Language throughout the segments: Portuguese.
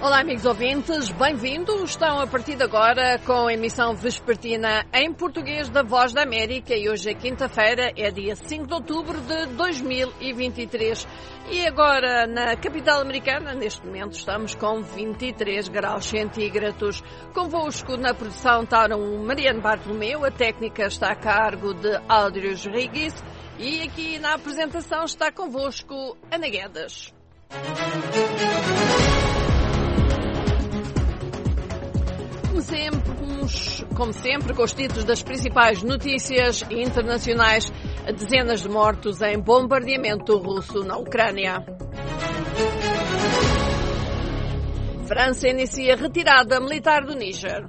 Olá, amigos ouvintes, bem-vindos. Estão a partir de agora com a emissão vespertina em português da Voz da América e hoje é quinta-feira, é dia 5 de outubro de 2023. E agora, na capital americana, neste momento, estamos com 23 graus centígrados. Convosco na produção está Mariano Bartolomeu, a técnica está a cargo de Áudrios Rigis e aqui na apresentação está convosco Ana Guedes. Como sempre, com os títulos das principais notícias internacionais, dezenas de mortos em bombardeamento russo na Ucrânia. França inicia retirada militar do Níger.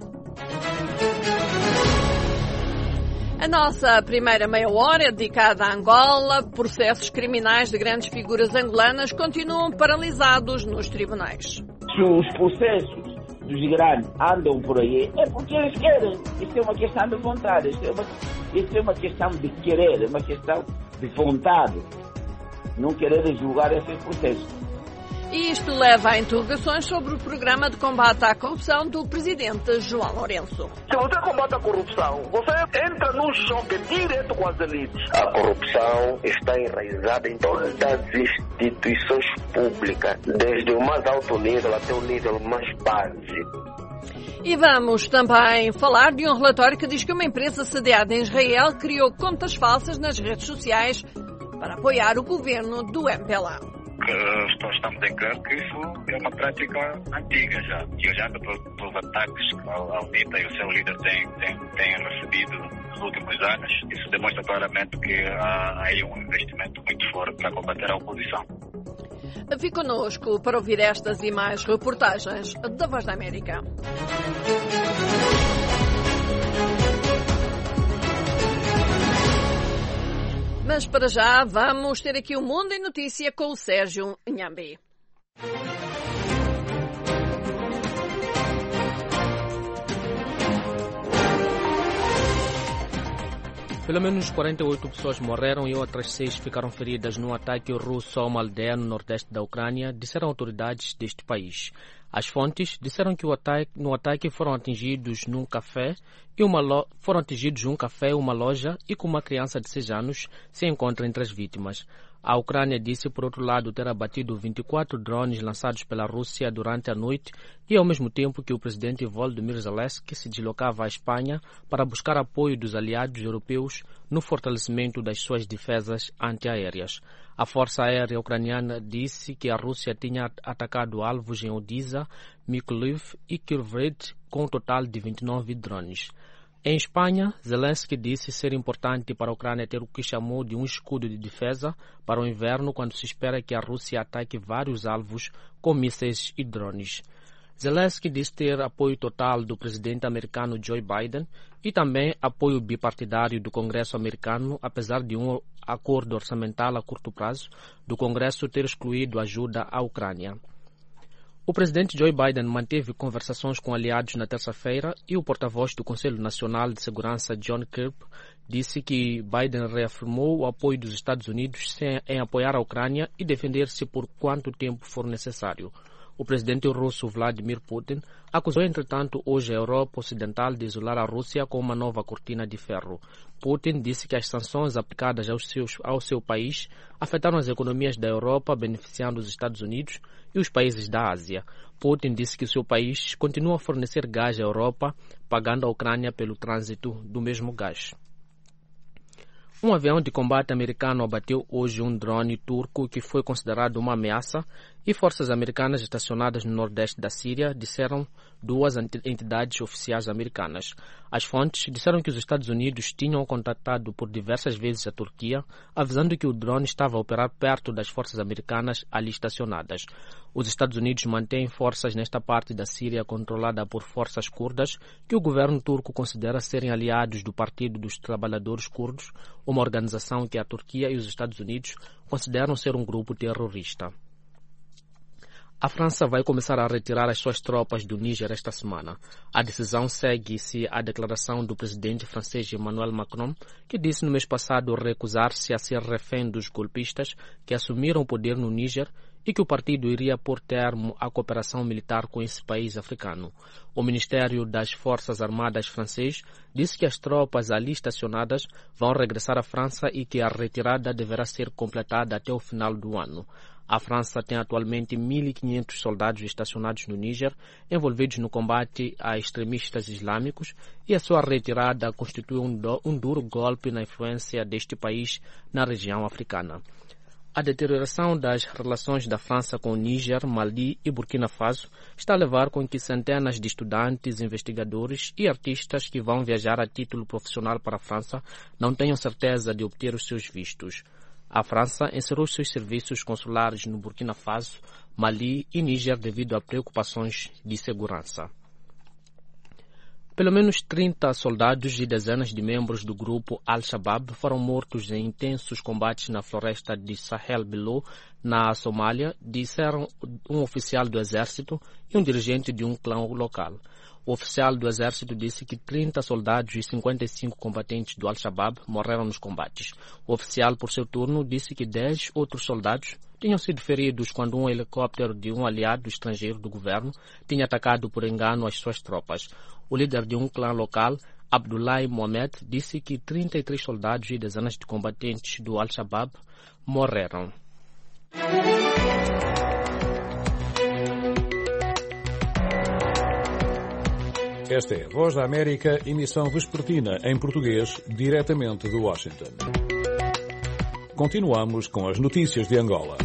A nossa primeira meia hora é dedicada a Angola. Processos criminais de grandes figuras angolanas continuam paralisados nos tribunais. Os processos dos grandes andam por aí, é porque eles querem. Isso é uma questão de vontade, isso é uma questão de querer, é uma questão de vontade. Não querer julgar esses processos. E isto leva a interrogações sobre o programa de combate à corrupção do presidente João Lourenço. Se você combate a corrupção, você entra num choque direto com as elites. A corrupção está enraizada em todas as instituições públicas, desde o mais alto nível até o nível mais básico. E vamos também falar de um relatório que diz que uma empresa sediada em Israel criou contas falsas nas redes sociais para apoiar o governo do MPLA. Estamos em claro que isso é uma prática antiga já. E olhando para os ataques que a UNITA e o seu líder têm recebido nos últimos anos, isso demonstra claramente que há aí um investimento muito forte para combater a oposição. Fique connosco para ouvir estas e mais reportagens da Voz da América. Mas para já vamos ter aqui o Mundo em Notícia com o Sérgio Nhambi. Pelo menos 48 pessoas morreram e outras 6 ficaram feridas num ataque russo a uma aldeia no nordeste da Ucrânia, disseram autoridades deste país. As fontes disseram que no ataque foram atingidos um café, uma loja e que uma criança de 6 anos se encontra entre as vítimas. A Ucrânia disse, por outro lado, ter abatido 24 drones lançados pela Rússia durante a noite e ao mesmo tempo que o presidente Volodymyr Zelensky se deslocava à Espanha para buscar apoio dos aliados europeus no fortalecimento das suas defesas antiaéreas. A Força Aérea Ucraniana disse que a Rússia tinha atacado alvos em Odisa, Mykolaiv e Kryvyi com um total de 29 drones. Em Espanha, Zelensky disse ser importante para a Ucrânia ter o que chamou de um escudo de defesa para o inverno, quando se espera que a Rússia ataque vários alvos com mísseis e drones. Zelensky disse ter apoio total do presidente americano Joe Biden e também apoio bipartidário do Congresso americano, apesar de um acordo orçamental a curto prazo do Congresso ter excluído ajuda à Ucrânia. O presidente Joe Biden manteve conversações com aliados na terça-feira e o porta-voz do Conselho Nacional de Segurança, John Kirby, disse que Biden reafirmou o apoio dos Estados Unidos em apoiar a Ucrânia e defender-se por quanto tempo for necessário. O presidente russo Vladimir Putin acusou, entretanto, hoje a Europa Ocidental de isolar a Rússia com uma nova cortina de ferro. Putin disse que as sanções aplicadas ao seu país afetaram as economias da Europa, beneficiando os Estados Unidos e os países da Ásia. Putin disse que o seu país continua a fornecer gás à Europa, pagando a Ucrânia pelo trânsito do mesmo gás. Um avião de combate americano abateu hoje um drone turco que foi considerado uma ameaça e forças americanas estacionadas no nordeste da Síria disseram duas entidades oficiais americanas. As fontes disseram que os Estados Unidos tinham contatado por diversas vezes a Turquia, avisando que o drone estava a operar perto das forças americanas ali estacionadas. Os Estados Unidos mantêm forças nesta parte da Síria controlada por forças curdas, que o governo turco considera serem aliados do Partido dos Trabalhadores Curdos, uma organização que a Turquia e os Estados Unidos consideram ser um grupo terrorista. A França vai começar a retirar as suas tropas do Níger esta semana. A decisão segue-se à declaração do presidente francês Emmanuel Macron, que disse no mês passado recusar-se a ser refém dos golpistas que assumiram o poder no Níger e que o partido iria pôr termo à cooperação militar com esse país africano. O Ministério das Forças Armadas francês disse que as tropas ali estacionadas vão regressar à França e que a retirada deverá ser completada até o final do ano. A França tem atualmente 1.500 soldados estacionados no Níger, envolvidos no combate a extremistas islâmicos, e a sua retirada constitui um duro golpe na influência deste país na região africana. A deterioração das relações da França com o Níger, Mali e Burkina Faso está a levar com que centenas de estudantes, investigadores e artistas que vão viajar a título profissional para a França não tenham certeza de obter os seus vistos. A França encerrou seus serviços consulares no Burkina Faso, Mali e Níger devido a preocupações de segurança. Pelo menos 30 soldados e dezenas de membros do grupo Al-Shabaab foram mortos em intensos combates na floresta de Sahel Below, na Somália, disseram um oficial do exército e um dirigente de um clã local. O oficial do exército disse que 30 soldados e 55 combatentes do Al-Shabaab morreram nos combates. O oficial, por seu turno, disse que 10 outros soldados tinham sido feridos quando um helicóptero de um aliado estrangeiro do governo tinha atacado por engano as suas tropas. O líder de um clã local, Abdullahi Mohamed, disse que 33 soldados e dezenas de combatentes do Al-Shabaab morreram. Esta é a Voz da América, emissão vespertina em português, diretamente de Washington. Continuamos com as notícias de Angola.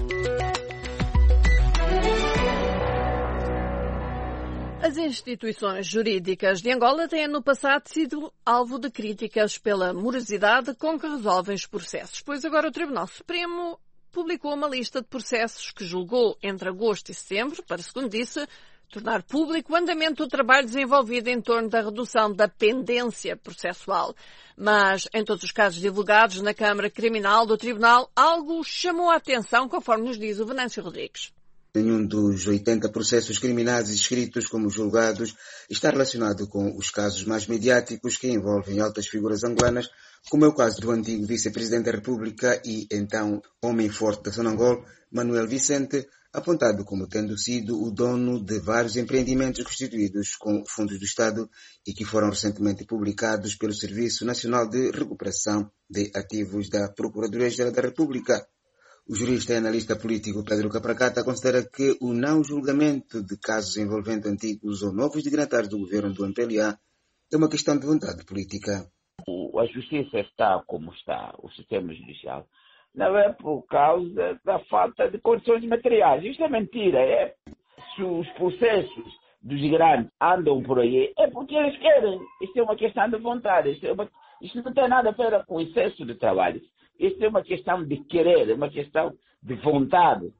As instituições jurídicas de Angola têm no passado sido alvo de críticas pela morosidade com que resolvem os processos, pois agora o Tribunal Supremo publicou uma lista de processos que julgou entre agosto e setembro, para, segundo disse, tornar público o andamento do trabalho desenvolvido em torno da redução da pendência processual. Mas, em todos os casos divulgados na Câmara Criminal do Tribunal, algo chamou a atenção, conforme nos diz o Venâncio Rodrigues. Nenhum dos 80 processos criminais inscritos como julgados está relacionado com os casos mais mediáticos que envolvem altas figuras angolanas, como é o caso do antigo vice-presidente da República e então homem forte da Sonangol, Manuel Vicente, apontado como tendo sido o dono de vários empreendimentos constituídos com fundos do Estado e que foram recentemente publicados pelo Serviço Nacional de Recuperação de Ativos da Procuradoria-Geral da República. O jurista e analista político Pedro Capracata considera que o não julgamento de casos envolvendo antigos ou novos dignatários do governo do MPLA é uma questão de vontade política. A justiça está como está, o sistema judicial, não é por causa da falta de condições materiais. Isto é mentira. Se os processos dos grandes andam por aí, é porque eles querem. Isto é uma questão de vontade. Isto não tem nada a ver com excesso de trabalho. Isto é uma questão de querer, é uma questão de vontade.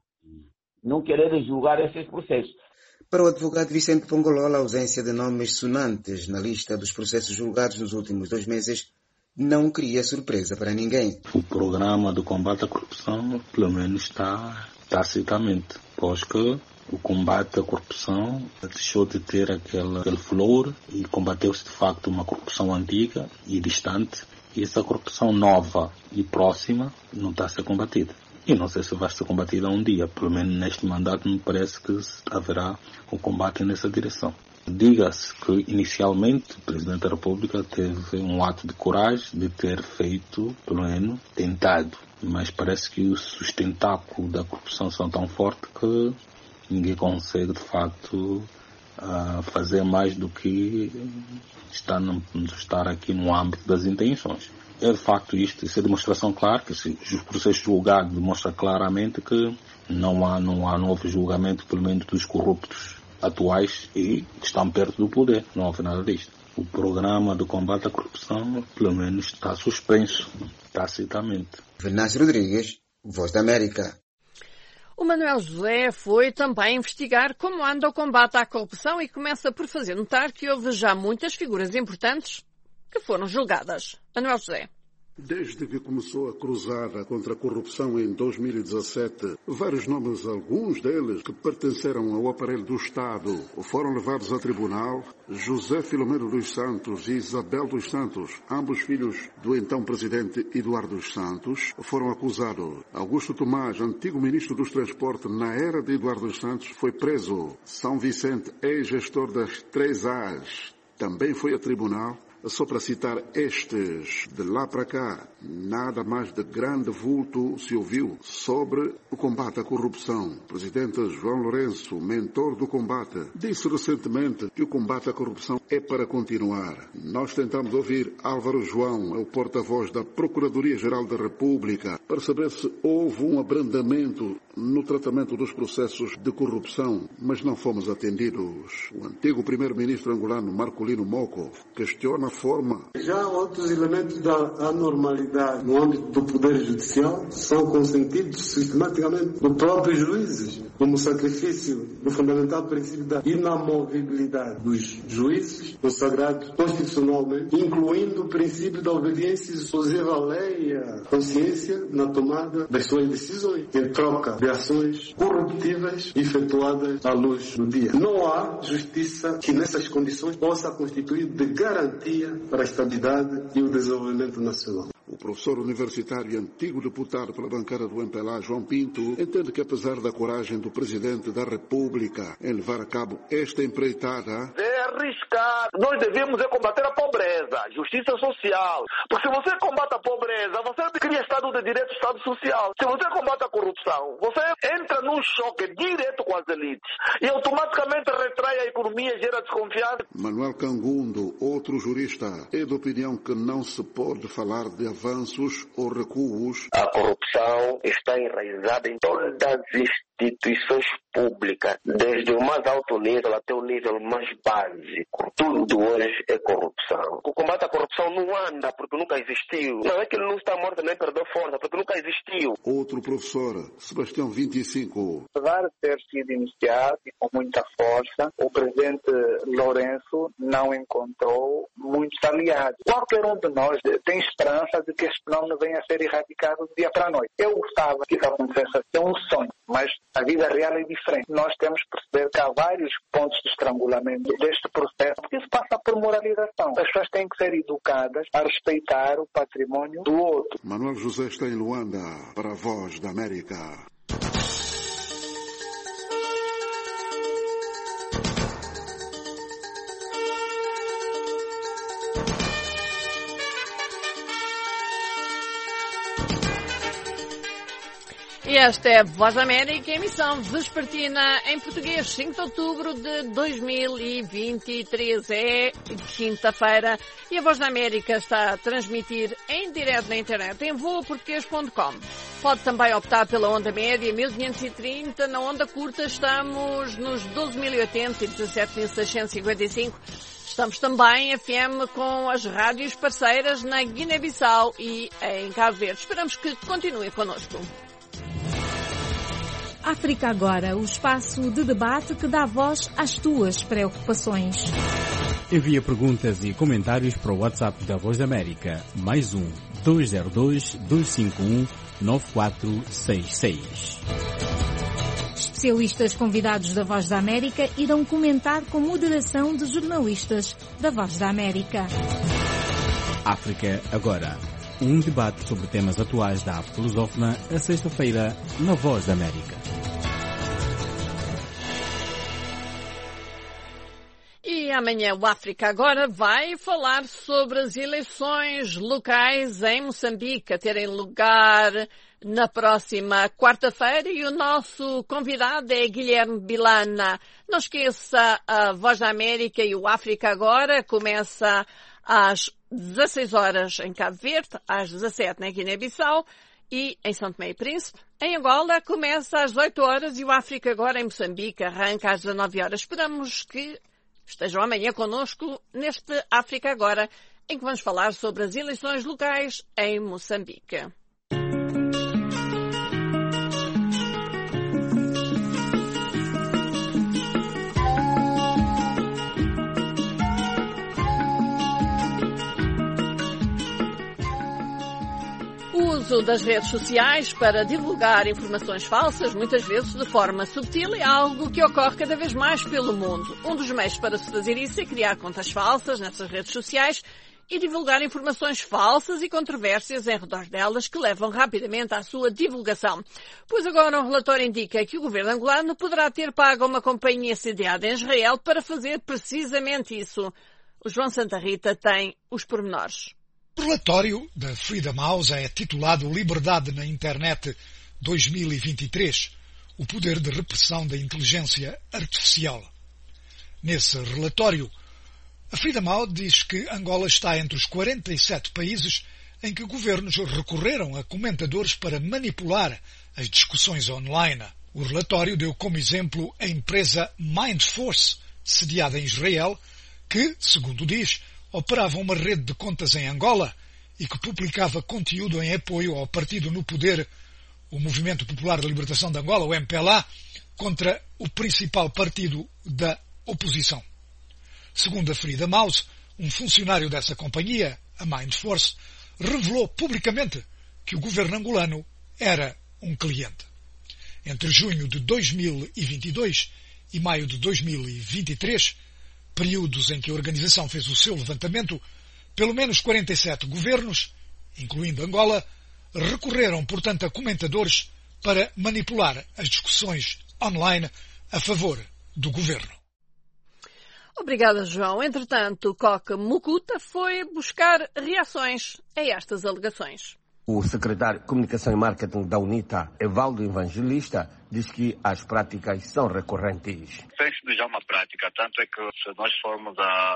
Não querer julgar esses processos. Para o advogado Vicente Pongolola, a ausência de nomes sonantes na lista dos processos julgados nos últimos 2 meses não cria surpresa para ninguém. O programa de combate à corrupção, pelo menos, está tacitamente, pois que o combate à corrupção deixou de ter aquele flor e combateu-se de facto uma corrupção antiga e distante. E essa corrupção nova e próxima não está a ser combatida. E não sei se vai ser combatida um dia, pelo menos neste mandato me parece que haverá um combate nessa direção. Diga-se que inicialmente o Presidente da República teve um ato de coragem de ter feito, pelo menos, tentado. Mas parece que os sustentáculos da corrupção são tão fortes que ninguém consegue de facto fazer mais do que estar aqui no âmbito das intenções. É de facto isso é demonstração clara, que os processos julgados demonstram claramente que não houve julgamento, pelo menos dos corruptos atuais e que estão perto do poder. Não houve nada disto. O programa de combate à corrupção, pelo menos, está suspenso, tacitamente. Venâncio Rodrigues, Voz da América. O Manuel José foi também investigar como anda o combate à corrupção e começa por fazer notar que houve já muitas figuras importantes que foram julgadas. Manuel José. Desde que começou a cruzada contra a corrupção em 2017, vários nomes, alguns deles que pertenceram ao aparelho do Estado, foram levados a tribunal. José Filomeno dos Santos e Isabel dos Santos, ambos filhos do então presidente Eduardo dos Santos, foram acusados. Augusto Tomás, antigo ministro dos Transportes na era de Eduardo dos Santos, foi preso. São Vicente, ex-gestor das 3As, também foi a tribunal. Só para citar estes, de lá para cá, nada mais de grande vulto se ouviu sobre o combate à corrupção. O presidente João Lourenço, mentor do combate, disse recentemente que o combate à corrupção é para continuar. Nós tentamos ouvir Álvaro João, é o porta-voz da Procuradoria-Geral da República, para saber se houve um abrandamento no tratamento dos processos de corrupção, mas não fomos atendidos. O antigo primeiro-ministro angolano Marcolino Moco questiona a forma. Já outros elementos da anormalidade no âmbito do Poder Judicial são consentidos sistematicamente por próprios juízes, como o sacrifício do fundamental princípio da inamovibilidade dos juízes, consagrados constitucionalmente, incluindo o princípio da obediência exclusiva à lei e à consciência na tomada das suas decisões, em troca de ações corruptivas efetuadas à luz do dia. Não há justiça que nessas condições possa constituir de garantia para a estabilidade e o desenvolvimento nacional. O professor universitário e antigo deputado pela bancada do MPLA, João Pinto, entende que apesar da coragem do Presidente da República em levar a cabo esta empreitada, é arriscar. Nós devemos combater a pobreza, justiça social. Porque se você combate a pobreza, você cria Estado de Direito, Estado Social. Se você combate a corrupção, você entra num choque direto com as elites e automaticamente retrai a economia, gera desconfiança. Manuel Cangundo, outro jurista, é de opinião que não se pode falar de avanços ou recuos. A corrupção está enraizada em todas as instituições públicas, desde o mais alto nível até o nível mais básico. Tudo hoje é corrupção. O combate à corrupção não anda porque nunca existiu. Não é que ele não está morto nem perdeu força, porque nunca existiu. Outro professor, Sebastião 25. Apesar de ter sido iniciado e com muita força, o presidente Lourenço não encontrou muitos aliados. Qualquer um de nós tem esperança de que este fenômeno venha a ser erradicado do dia para a noite. Eu gostava que isso acontecesse assim, um sonho, mas a vida real é diferente. Nós temos que perceber que há vários pontos de estrangulamento deste processo, porque isso passa por moralização. As pessoas têm que ser educadas a respeitar o património do outro. Manuel José está em Luanda para a Voz da América. E esta é a Voz da América, emissão vespertina em português, 5 de outubro de 2023. É quinta-feira e a Voz da América está a transmitir em direto na internet em voaportugues.com. Pode também optar pela onda média 1530, na onda curta estamos nos 12.080 e 17.655. Estamos também FM com as rádios parceiras na Guiné-Bissau e em Cabo Verde. Esperamos que continue connosco. África Agora, o espaço de debate que dá voz às tuas preocupações. Envia perguntas e comentários para o WhatsApp da Voz da América, mais 202-251-9466. Especialistas convidados da Voz da América irão comentar com moderação de jornalistas da Voz da América. África Agora. Um debate sobre temas atuais da África lusófona, a sexta-feira, na Voz da América. E amanhã o África Agora vai falar sobre as eleições locais em Moçambique, a terem lugar na próxima quarta-feira, e o nosso convidado é Guilherme Bilana. Não esqueça, a Voz da América e o África Agora começa às 16 horas em Cabo Verde, às 17 na Guiné-Bissau e em São Tomé e Príncipe. Em Angola começa às 18 horas e o África Agora em Moçambique arranca às 19 horas. Esperamos que estejam amanhã connosco neste África Agora, em que vamos falar sobre as eleições locais em Moçambique. uso das redes sociais para divulgar informações falsas, muitas vezes de forma subtil, é algo que ocorre cada vez mais pelo mundo. Um dos meios para se fazer isso é criar contas falsas nessas redes sociais e divulgar informações falsas e controvérsias em redor delas que levam rapidamente à sua divulgação. Pois agora um relatório indica que o governo angolano poderá ter pago a uma companhia sediada em Israel para fazer precisamente isso. O João Santa Rita tem os pormenores. O relatório da Freedom House é titulado Liberdade na Internet 2023, o poder de repressão da inteligência artificial. Nesse relatório, a Freedom House diz que Angola está entre os 47 países em que governos recorreram a comentadores para manipular as discussões online. O relatório deu como exemplo a empresa Mindforce, sediada em Israel, que, segundo diz, operava uma rede de contas em Angola e que publicava conteúdo em apoio ao partido no poder, o Movimento Popular de Libertação de Angola, o MPLA, contra o principal partido da oposição. Segundo a Freedom House, um funcionário dessa companhia, a Mindforce, revelou publicamente que o governo angolano era um cliente. Entre junho de 2022 e maio de 2023, períodos em que a organização fez o seu levantamento, pelo menos 47 governos, incluindo Angola, recorreram, portanto, a comentadores para manipular as discussões online a favor do governo. Obrigada, João. Entretanto, Coca Mucuta foi buscar reações a estas alegações. O secretário de Comunicação e Marketing da UNITA, Evaldo Evangelista, diz que as práticas são recorrentes. Tem sido já uma prática, tanto é que se nós formos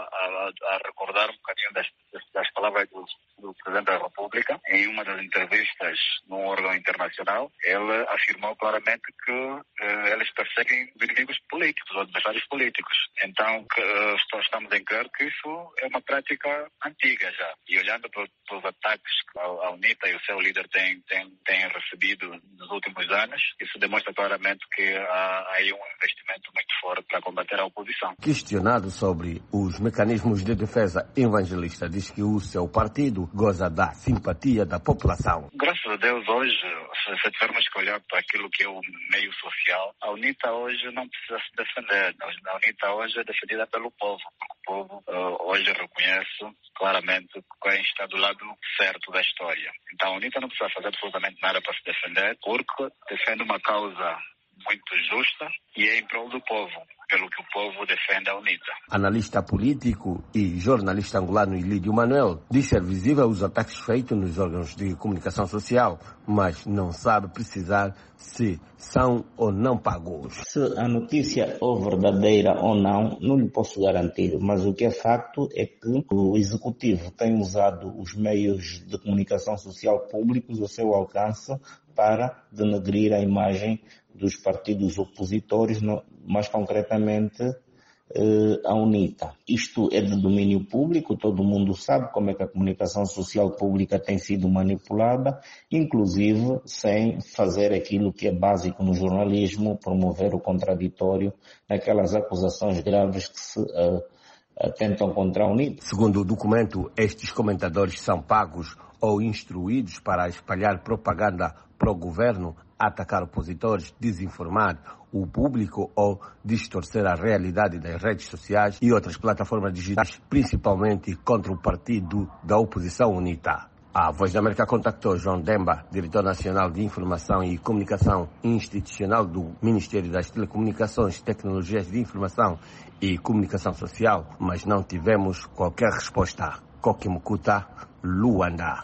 a recordar um bocadinho das palavras do Presidente da República, em uma das entrevistas num órgão internacional, ele afirmou claramente que eles perseguem os inimigos políticos, os adversários políticos. Então, estamos em claro que isso é uma prática antiga já. E olhando para os ataques que a UNITA e o seu líder têm recebido nos últimos anos, isso demonstra claramente que há aí um investimento muito forte para combater a oposição. Questionado sobre os mecanismos de defesa, Evangelista diz que o seu partido goza da simpatia da população. Graças a Deus, hoje, se tivermos que olhar para aquilo que é o meio social, a UNITA hoje não precisa se defender. A UNITA hoje é defendida pelo povo. O povo hoje reconhece claramente quem está do lado certo da história. Então a UNITA não precisa fazer absolutamente nada para se defender, porque defende uma causa muito justa e é em prol do povo, pelo que o povo defende a UNITA. Analista político e jornalista angolano Ilídio Manuel diz ser visível os ataques feitos nos órgãos de comunicação social, mas não sabe precisar se são ou não pagos. Se a notícia é verdadeira ou não, não lhe posso garantir, mas o que é facto é que o Executivo tem usado os meios de comunicação social públicos ao seu alcance para denegrir a imagem dos partidos opositores, mais concretamente a UNITA. Isto é de domínio público, todo mundo sabe como é que a comunicação social pública tem sido manipulada, inclusive sem fazer aquilo que é básico no jornalismo, promover o contraditório naquelas acusações graves que se atentam contra a UNITA. Segundo o documento, estes comentadores são pagos ou instruídos para espalhar propaganda pró-governo, atacar opositores, desinformar o público ou distorcer a realidade das redes sociais e outras plataformas digitais, principalmente contra o partido da oposição UNITA. A Voz da América contactou João Demba, diretor nacional de Informação e Comunicação Institucional do Ministério das Telecomunicações, Tecnologias de Informação e Comunicação Social, mas não tivemos qualquer resposta. Coca Mucuta, Luanda.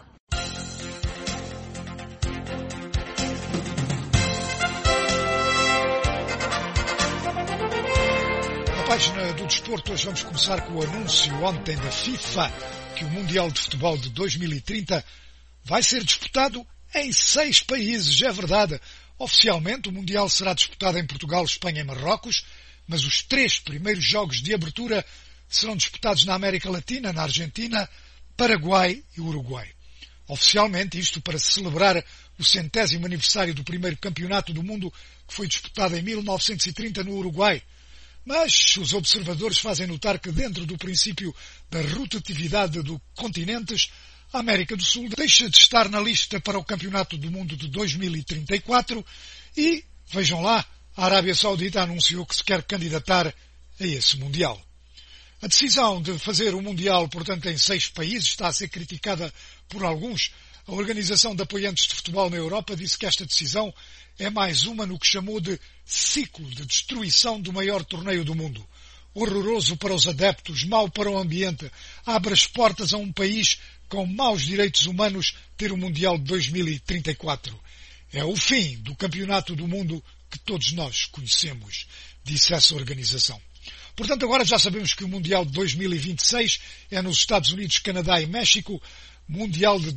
Na página do desporto, hoje vamos começar com o anúncio ontem da FIFA que o Mundial de Futebol de 2030 vai ser disputado em 6 países. É verdade, oficialmente o Mundial será disputado em Portugal, Espanha e Marrocos, mas os 3 primeiros jogos de abertura serão disputados na América Latina, na Argentina, Paraguai e Uruguai. Oficialmente, isto para celebrar o 100º aniversário do primeiro campeonato do mundo que foi disputado em 1930 no Uruguai. Mas os observadores fazem notar que dentro do princípio da rotatividade dos continentes a América do Sul deixa de estar na lista para o Campeonato do Mundo de 2034 e, vejam lá, a Arábia Saudita anunciou que se quer candidatar a esse Mundial. A decisão de fazer o Mundial, portanto, em 6 países está a ser criticada por alguns. A Organização de Apoiantes de Futebol na Europa disse que esta decisão é mais uma no que chamou de ciclo de destruição do maior torneio do mundo. Horroroso para os adeptos, mau para o ambiente, abre as portas a um país com maus direitos humanos ter o Mundial de 2034. É o fim do Campeonato do Mundo que todos nós conhecemos, disse essa organização. Portanto, agora já sabemos que o Mundial de 2026 é nos Estados Unidos, Canadá e México. Mundial de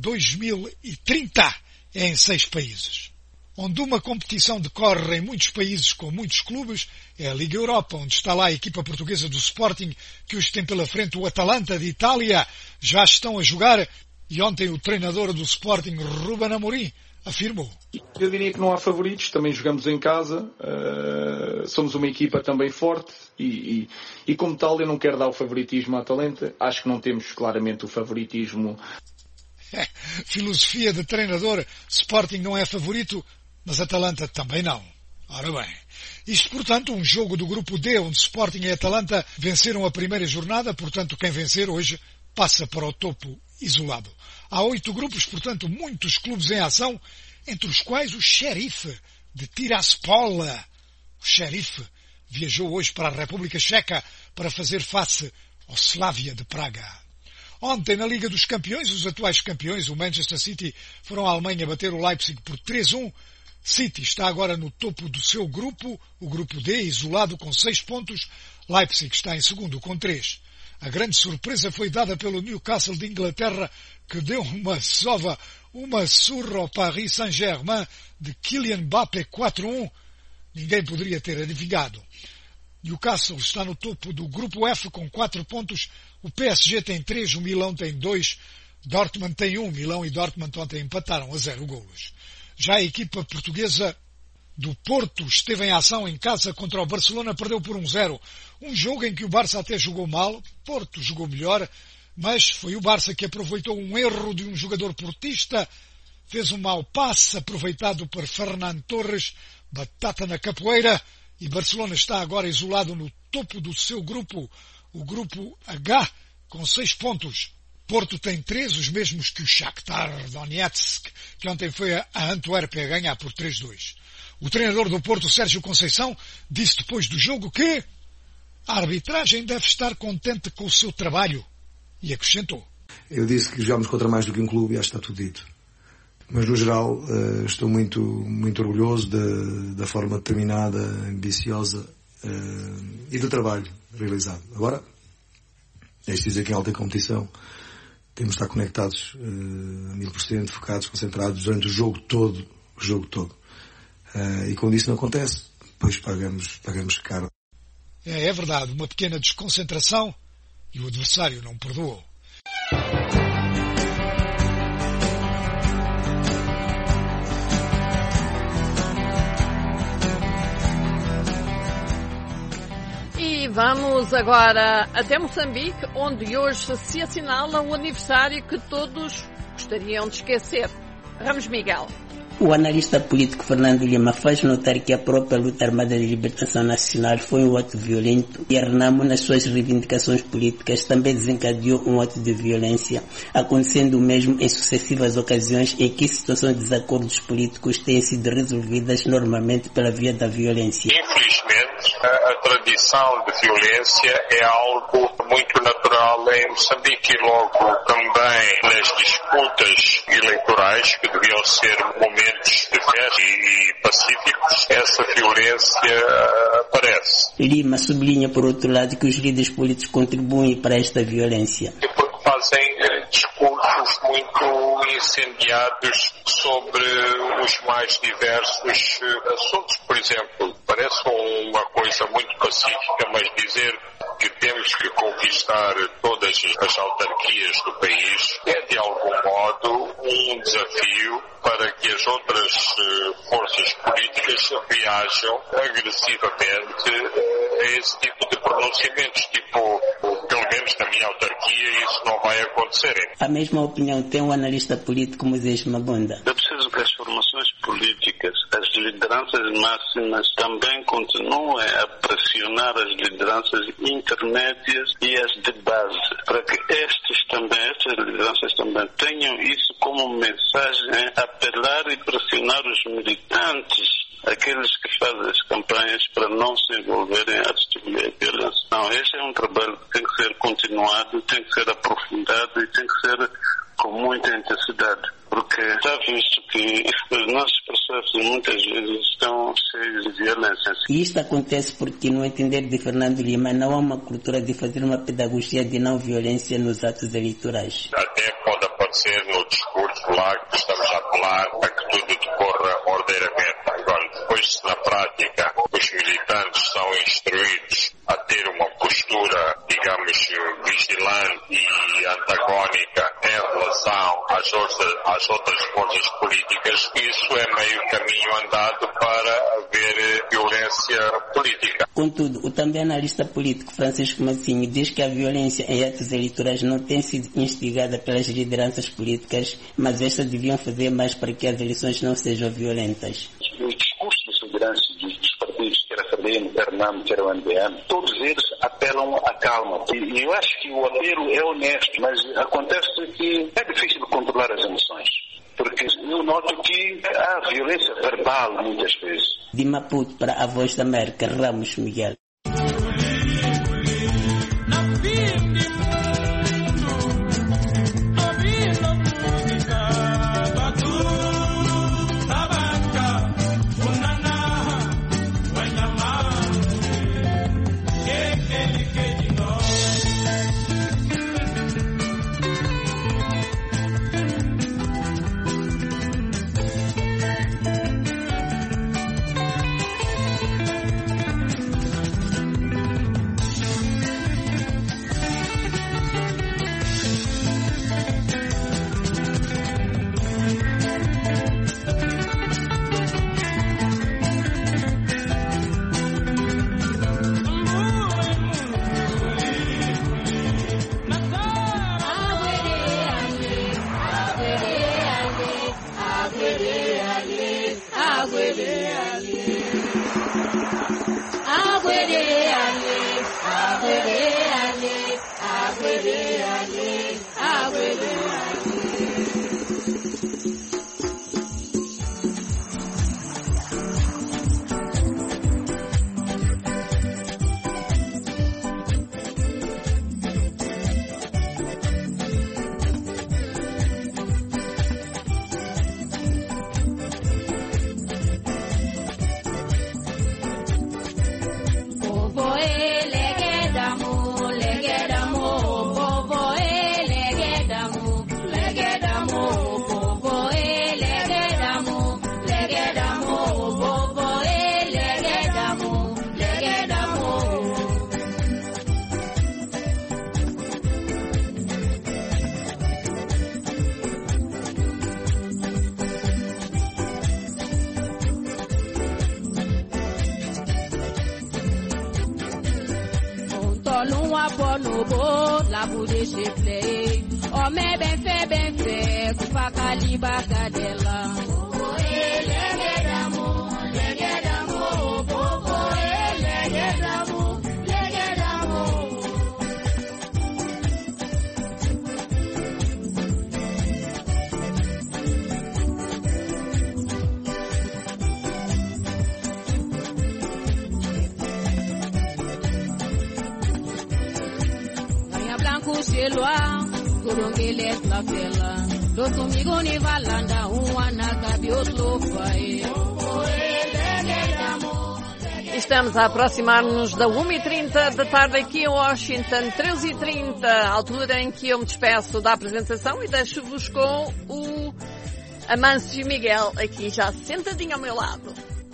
2030 é em 6 países. Onde uma competição decorre em muitos países com muitos clubes é a Liga Europa, onde está lá a equipa portuguesa do Sporting, que hoje tem pela frente o Atalanta de Itália. Já estão a jogar e ontem o treinador do Sporting, Ruben Amorim, afirmou. Eu diria que não há favoritos, também jogamos em casa, somos uma equipa também forte e como tal eu não quero dar o favoritismo à Atalanta, acho que não temos claramente o favoritismo. Filosofia de treinador, Sporting não é favorito, mas Atalanta também não. Ora bem, isto portanto um jogo do grupo D, onde Sporting e Atalanta venceram a primeira jornada, portanto quem vencer hoje passa para o topo isolado. Há 8 grupos, portanto muitos clubes em ação, entre os quais o Xerife de Tiraspol. O Xerife viajou hoje para a República Checa para fazer face ao Slavia de Praga. Ontem, na Liga dos Campeões, os atuais campeões, o Manchester City, foram à Alemanha bater o Leipzig por 3-1. City está agora no topo do seu grupo, o grupo D, isolado com 6 pontos. Leipzig está em segundo com 3. A grande surpresa foi dada pelo Newcastle de Inglaterra, que deu uma surra ao Paris Saint-Germain de Kylian Mbappé 4-1. Ninguém poderia ter adivinhado. Newcastle está no topo do grupo F com 4 pontos. O PSG tem 3, o Milão tem 2, Dortmund tem 1. Milão e Dortmund ontem empataram a 0 golos. Já a equipa portuguesa do Porto esteve em ação em casa contra o Barcelona, perdeu por 1-0. Um jogo em que o Barça até jogou mal, Porto jogou melhor, mas foi o Barça que aproveitou um erro de um jogador portista, fez um mau passe aproveitado por Fernando Torres, batata na capoeira, e Barcelona está agora isolado no topo do seu grupo, o grupo H, com 6 pontos. Porto tem 3, os mesmos que o Shakhtar Donetsk, que ontem foi a Antuérpia ganhar por 3-2. O treinador do Porto, Sérgio Conceição, disse depois do jogo que a arbitragem deve estar contente com o seu trabalho e acrescentou. Eu disse que jogamos contra mais do que um clube e acho que está tudo dito. Mas, no geral, estou muito orgulhoso da forma determinada, ambiciosa e do trabalho realizado. Agora, é dizer que em alta competição temos de estar conectados a 1000%, focados, concentrados durante o jogo todo. E quando isso não acontece, depois pagamos caro. É verdade, uma pequena desconcentração e o adversário não perdoou. E vamos agora até Moçambique, onde hoje se assinala um aniversário que todos gostariam de esquecer. Ramos Miguel. O analista político Fernando Lima faz notar que a própria luta armada de libertação nacional foi um ato violento e a Renamo, nas suas reivindicações políticas, também desencadeou um ato de violência, acontecendo o mesmo em sucessivas ocasiões em que situações de desacordos políticos têm sido resolvidas normalmente pela via da violência. Infelizmente, a tradição de violência é algo muito natural em Moçambique e logo também nas disputas eleitorais, que deviam ser momentos de festa e pacíficos, essa violência aparece. Lima sublinha, por outro lado, que os líderes políticos contribuem para esta violência. Porque fazem discursos muito incendiados sobre os mais diversos assuntos. Por exemplo, parece uma coisa muito pacífica, mas dizer que temos que conquistar todas as autarquias do país é, de algum modo, um desafio para que as outras forças políticas reajam agressivamente a esse tipo de pronunciamentos, pelo menos menos na minha autarquia, isso não vai acontecer. A mesma opinião tem o analista político Moisés Mabunda. É preciso que as formações políticas, as lideranças máximas também continuem a pressionar as lideranças intermédias e as de base, para que estas lideranças também tenham isso como mensagem, apelar e pressionar os militantes, aqueles que fazem as campanhas, para não se envolverem em atos de violência. Não, este é um trabalho que tem que ser continuado, tem que ser aprofundado e tem que ser com muita intensidade, porque está visto que os nossos processos muitas vezes estão cheios de violência. E isto acontece porque, no entender de Fernando Lima, não há uma cultura de fazer uma pedagogia de não violência nos atos eleitorais. Até pode aparecer no discurso lá que estamos a apelar a que tudo decorra ordeiramente. Agora, depois, se na prática os militantes são instruídos a ter uma postura, digamos, vigilante e antagónica em relação às outras forças políticas, isso é meio caminho andado para haver violência política. Contudo, o também analista político Francisco Massinho diz que a violência em atos eleitorais não tem sido instigada pelas lideranças políticas, mas estas deviam fazer mais para que as eleições não sejam violentas. Os discursos dos lideranças dos partidos, quer a FDN, quer a NAM, quer o MDM, todos eles apelam à calma. E eu acho que o apelo é honesto, mas acontece que é difícil controlar as emoções, porque eu noto que há violência verbal muitas vezes. De Maputo para a Voz da América, Ramos Miguel. Estamos a aproximar-nos da 1h30 da tarde aqui em Washington, 13h30, altura em que eu me despeço da apresentação e deixo-vos com o Amâncio Miguel, aqui já sentadinho ao meu lado.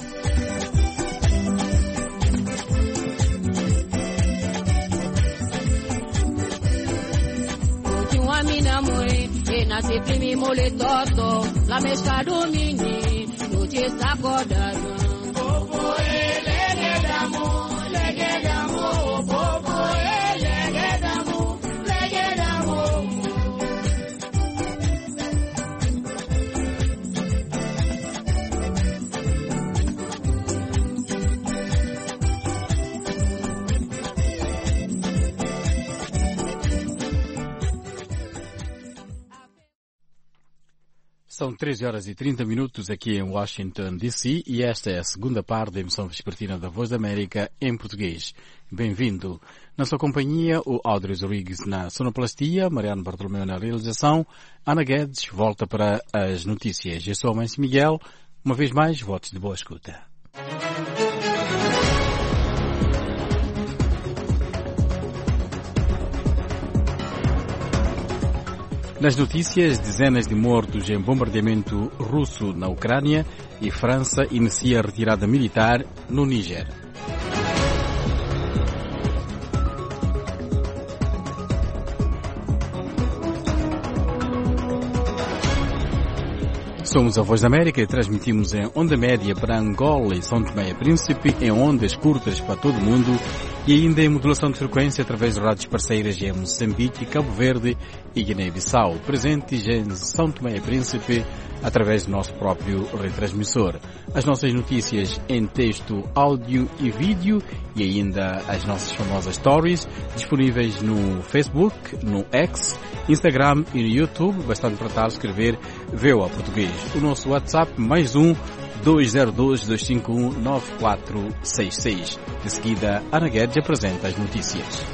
Mina mwe na se primi mole toto la mesca domini no te sacoda popo legedamo popo legedamo São 13 horas e 30 minutos aqui em Washington, D.C. e esta é a segunda parte da emissão vespertina da Voz da América em português. Bem-vindo. Na sua companhia, o Audrey Rodrigues na sonoplastia, Mariano Bartolomeu na realização, Ana Guedes volta para as notícias. Eu sou o Mâncio Miguel. Uma vez mais, votos de boa escuta. Nas notícias, dezenas de mortos em bombardeamento russo na Ucrânia e França inicia a retirada militar no Níger. Somos a Voz da América e transmitimos em onda média para Angola e São Tomé e Príncipe, em ondas curtas para todo o mundo e ainda em modulação de frequência através de rádios parceiras em Moçambique, Cabo Verde e Guiné-Bissau, presentes em São Tomé e Príncipe através do nosso próprio retransmissor. As nossas notícias em texto, áudio e vídeo e ainda as nossas famosas stories disponíveis no Facebook, no X, Instagram e no YouTube, bastante para tal escrever VOA Português. O nosso WhatsApp mais 202-251-9466. De seguida, Ana Guedes apresenta as notícias.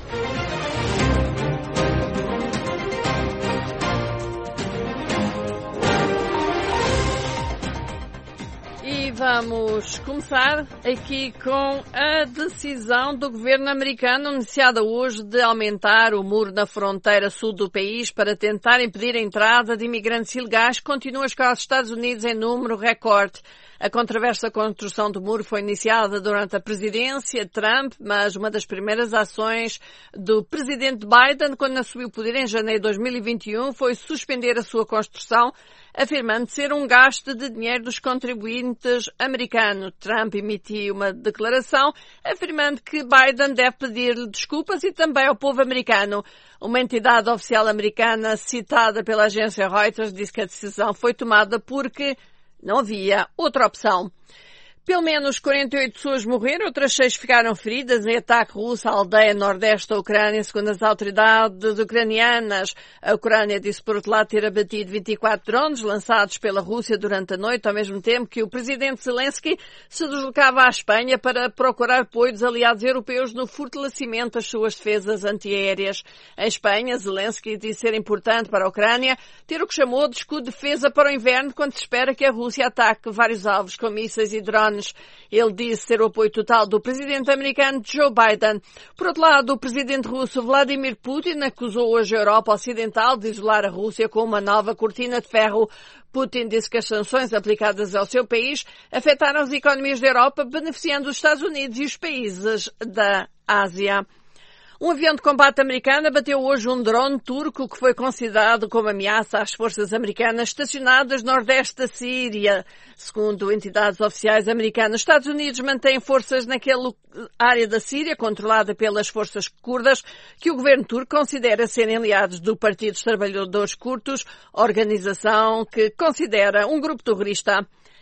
Vamos começar aqui com a decisão do governo americano anunciada hoje de aumentar o muro na fronteira sul do país para tentar impedir a entrada de imigrantes ilegais que continuam a chegar aos Estados Unidos em número recorde. A controversa construção do muro foi iniciada durante a presidência de Trump, mas uma das primeiras ações do presidente Biden, quando assumiu o poder em janeiro de 2021, foi suspender a sua construção, afirmando ser um gasto de dinheiro dos contribuintes americanos. Trump emitiu uma declaração afirmando que Biden deve pedir-lhe desculpas e também ao povo americano. Uma entidade oficial americana citada pela agência Reuters disse que a decisão foi tomada porque não havia outra opção. Pelo menos 48 pessoas morreram, outras 6 ficaram feridas em ataque russo à aldeia nordeste da Ucrânia, segundo as autoridades ucranianas. A Ucrânia disse, por outro lado, ter abatido 24 drones lançados pela Rússia durante a noite, ao mesmo tempo que o presidente Zelensky se deslocava à Espanha para procurar apoio dos aliados europeus no fortalecimento das suas defesas antiaéreas. Em Espanha, Zelensky disse ser importante para a Ucrânia ter o que chamou de escudo de defesa para o inverno, quando se espera que a Rússia ataque vários alvos com mísseis e drones. Ele disse ser o apoio total do presidente americano Joe Biden. Por outro lado, o presidente russo Vladimir Putin acusou hoje a Europa Ocidental de isolar a Rússia com uma nova cortina de ferro. Putin disse que as sanções aplicadas ao seu país afetaram as economias da Europa, beneficiando os Estados Unidos e os países da Ásia. Um avião de combate americano abateu hoje um drone turco que foi considerado como ameaça às forças americanas estacionadas no nordeste da Síria. Segundo entidades oficiais americanas, os Estados Unidos mantêm forças naquela área da Síria controlada pelas forças curdas que o governo turco considera serem aliados do Partido dos Trabalhadores Curdos, organização que considera um grupo terrorista.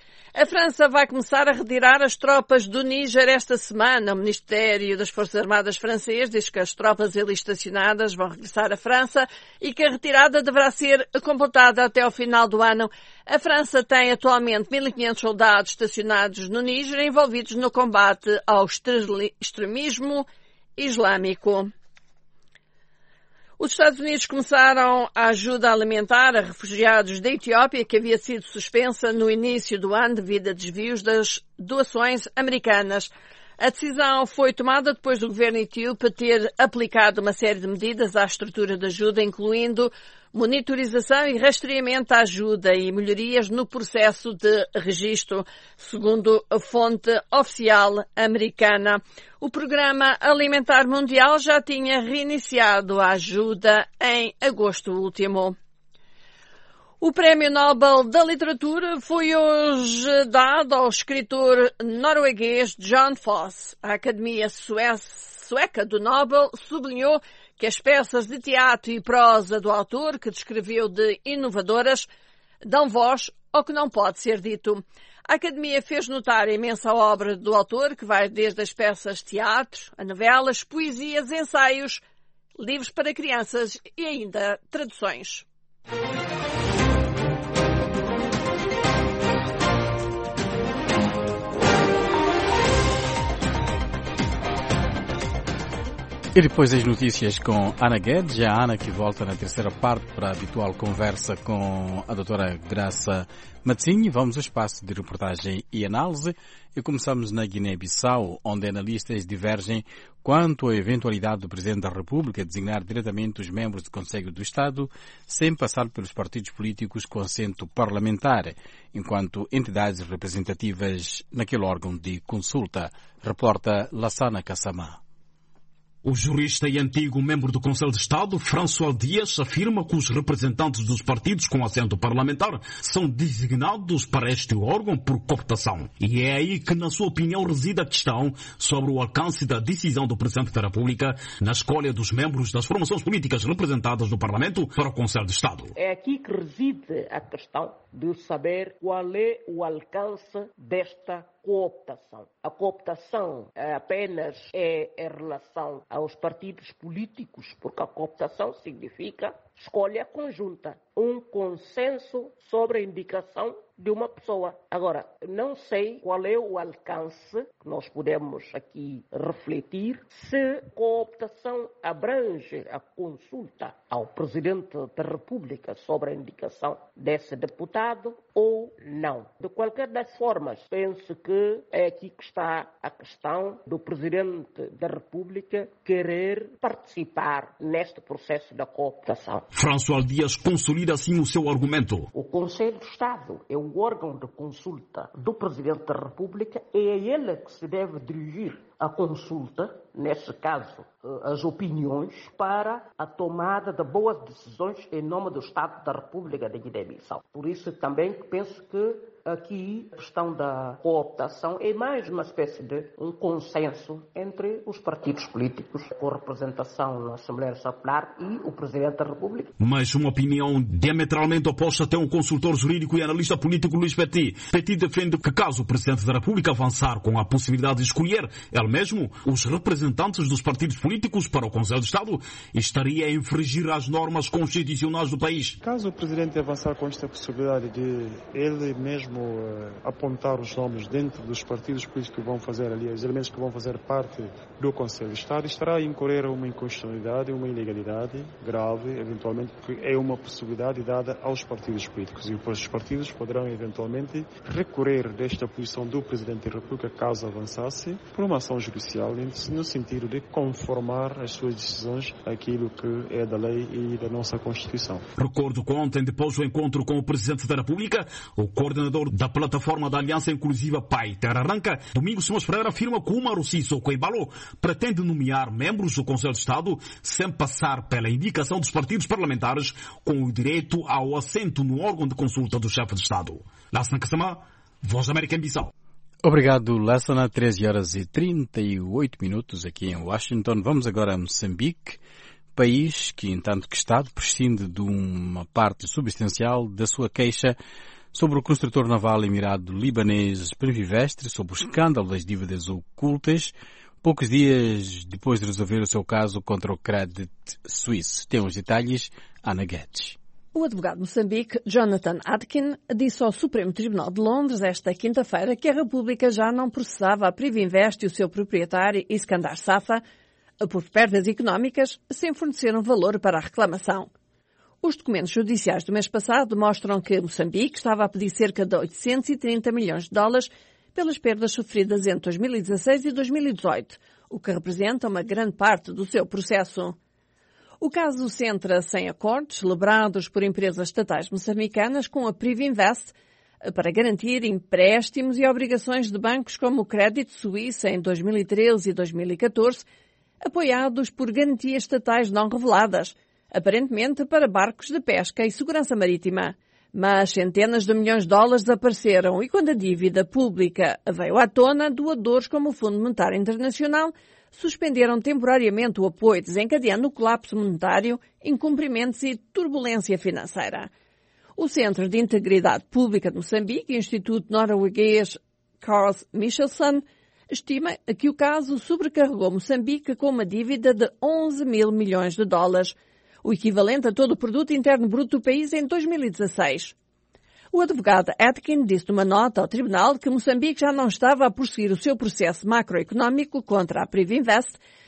A França vai começar a retirar as tropas do Níger esta semana. O Ministério das Forças Armadas francês diz que as tropas ali estacionadas vão regressar à França e que a retirada deverá ser completada até ao final do ano. A França tem atualmente 1.500 soldados estacionados no Níger envolvidos no combate ao extremismo islâmico. Os Estados Unidos começaram a ajuda alimentar a refugiados da Etiópia, que havia sido suspensa no início do ano devido a desvios das doações americanas. A decisão foi tomada depois do governo etíope ter aplicado uma série de medidas à estrutura de ajuda, incluindo monitorização e rastreamento da ajuda e melhorias no processo de registro, segundo a fonte oficial americana. O Programa Alimentar Mundial já tinha reiniciado a ajuda em agosto último. O Prémio Nobel da Literatura foi hoje dado ao escritor norueguês John Fosse. A Academia Sueca do Nobel sublinhou que as peças de teatro e prosa do autor, que descreveu de inovadoras, dão voz ao que não pode ser dito. A Academia fez notar a imensa obra do autor, que vai desde as peças de teatro, a novelas, poesias, ensaios, livros para crianças e ainda traduções. E depois as notícias com Ana Guedes, a Ana que volta na terceira parte para a habitual conversa com a doutora Graça Matzinho. Vamos ao espaço de reportagem e análise e começamos na Guiné-Bissau, onde analistas divergem quanto à eventualidade do Presidente da República designar diretamente os membros do Conselho do Estado sem passar pelos partidos políticos com assento parlamentar, enquanto entidades representativas naquele órgão de consulta. Reporta Lassana Kassamá. O jurista e antigo membro do Conselho de Estado, François Dias, afirma que os representantes dos partidos com assento parlamentar são designados para este órgão por cooptação. E é aí que, na sua opinião, reside a questão sobre o alcance da decisão do Presidente da República na escolha dos membros das formações políticas representadas no Parlamento para o Conselho de Estado. É aqui que reside a questão de saber qual é o alcance desta cooptação. A cooptação apenas é em relação aos partidos políticos, porque a cooptação significa escolha conjunta, um consenso sobre a indicação de uma pessoa. Agora, não sei qual é o alcance que nós podemos aqui refletir se cooptação abrange a consulta ao Presidente da República sobre a indicação desse deputado ou não. De qualquer das formas, penso que é aqui que está a questão do Presidente da República querer participar neste processo da cooptação. François Dias consolida assim o seu argumento. O Conselho de Estado é o órgão de consulta do Presidente da República e é ele que se deve dirigir a consulta, nesse caso, as opiniões, para a tomada de boas decisões em nome do Estado da República da Guiné-Bissau. Por isso também penso que aqui a questão da cooptação é mais uma espécie de um consenso entre os partidos políticos com representação na Assembleia Nacional e o Presidente da República. Mas uma opinião diametralmente oposta tem um consultor jurídico e analista político, Luís Petit. Petit defende que caso o Presidente da República avançar com a possibilidade de escolher ele mesmo os representantes dos partidos políticos para o Conselho de Estado, estaria a infringir as normas constitucionais do país. Caso o Presidente avançar com esta possibilidade de ele mesmo apontar os nomes dentro dos partidos políticos que vão fazer ali, os elementos que vão fazer parte do Conselho de Estado, estará a incorrer uma inconstitucionalidade, uma ilegalidade grave, eventualmente, porque é uma possibilidade dada aos partidos políticos. E depois os partidos poderão, eventualmente, recorrer desta posição do Presidente da República, caso avançasse, por uma ação judicial, no sentido de conformar as suas decisões àquilo que é da lei e da nossa Constituição. Recordo que ontem, depois do encontro com o Presidente da República, o coordenador da plataforma da Aliança Inclusiva PAI Terra Arranca, Domingos Simões Pereira, afirma que o Umaru Sissoko Embalo pretende nomear membros do Conselho de Estado sem passar pela indicação dos partidos parlamentares com o direito ao assento no órgão de consulta do chefe de Estado. Lassana Kassamá, Voz da América em Bissau. Obrigado, Lassana. 13 horas e 38 minutos aqui em Washington. Vamos agora a Moçambique, país que, em tanto que Estado, prescinde de uma parte substancial da sua queixa sobre o construtor naval emirado libanês Privivestre, sobre o escândalo das dívidas ocultas, poucos dias depois de resolver o seu caso contra o Credit Suisse. Tem os detalhes, Ana Guedes. O advogado de Moçambique, Jonathan Atkin, disse ao Supremo Tribunal de Londres esta quinta-feira que a República já não processava a Privinvest e o seu proprietário Iskandar Safa por perdas económicas sem fornecer um valor para a reclamação. Os documentos judiciais do mês passado mostram que Moçambique estava a pedir cerca de 830 milhões de dólares pelas perdas sofridas entre 2016 e 2018, o que representa uma grande parte do seu processo. O caso centra-se em acordos celebrados por empresas estatais moçambicanas com a Privinvest para garantir empréstimos e obrigações de bancos como o Credit Suisse em 2013 e 2014, apoiados por garantias estatais não reveladas, aparentemente para barcos de pesca e segurança marítima. Mas centenas de milhões de dólares desapareceram e quando a dívida pública veio à tona, doadores como o Fundo Monetário Internacional suspenderam temporariamente o apoio, desencadeando o colapso monetário, incumprimentos e turbulência financeira. O Centro de Integridade Pública de Moçambique e o Instituto norueguês Carl Michelson estima que o caso sobrecarregou Moçambique com uma dívida de 11 mil milhões de dólares, o equivalente a todo o produto interno bruto do país em 2016. O advogado Atkin disse numa nota ao tribunal que Moçambique já não estava a prosseguir o seu processo macroeconómico contra a Privinvest,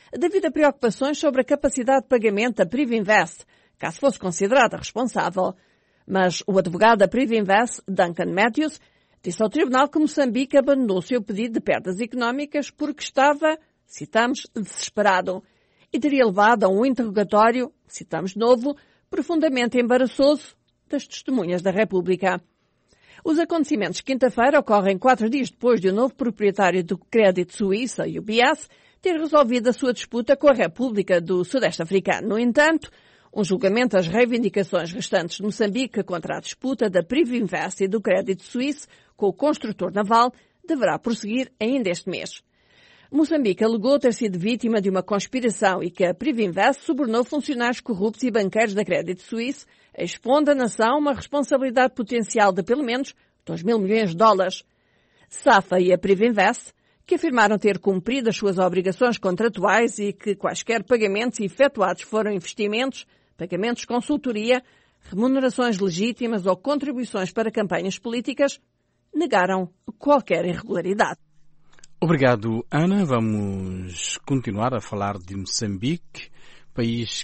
devido a preocupações sobre a capacidade de pagamento da Privinvest, caso fosse considerada responsável. Mas o advogado da Privinvest, Duncan Matthews, disse ao tribunal que Moçambique abandonou o seu pedido de perdas económicas porque estava, citamos, desesperado, e teria levado a um interrogatório, citamos de novo, profundamente embaraçoso das testemunhas da República. Os acontecimentos de quinta-feira ocorrem 4 dias depois de o novo proprietário do Crédito Suíça, UBS, ter resolvido a sua disputa com a República do Sudeste Africano. No entanto, um julgamento das reivindicações restantes de Moçambique contra a disputa da Privinvest e do Crédito Suíço com o construtor naval deverá prosseguir ainda este mês. Moçambique alegou ter sido vítima de uma conspiração e que a Privinvest subornou funcionários corruptos e banqueiros da Crédito Suíço, expondo à nação uma responsabilidade potencial de pelo menos 2 mil milhões de dólares. SAFA e a Privinvest, que afirmaram ter cumprido as suas obrigações contratuais e que quaisquer pagamentos efetuados foram investimentos, pagamentos de consultoria, remunerações legítimas ou contribuições para campanhas políticas, negaram qualquer irregularidade. Obrigado, Ana. Vamos continuar a falar de Moçambique, país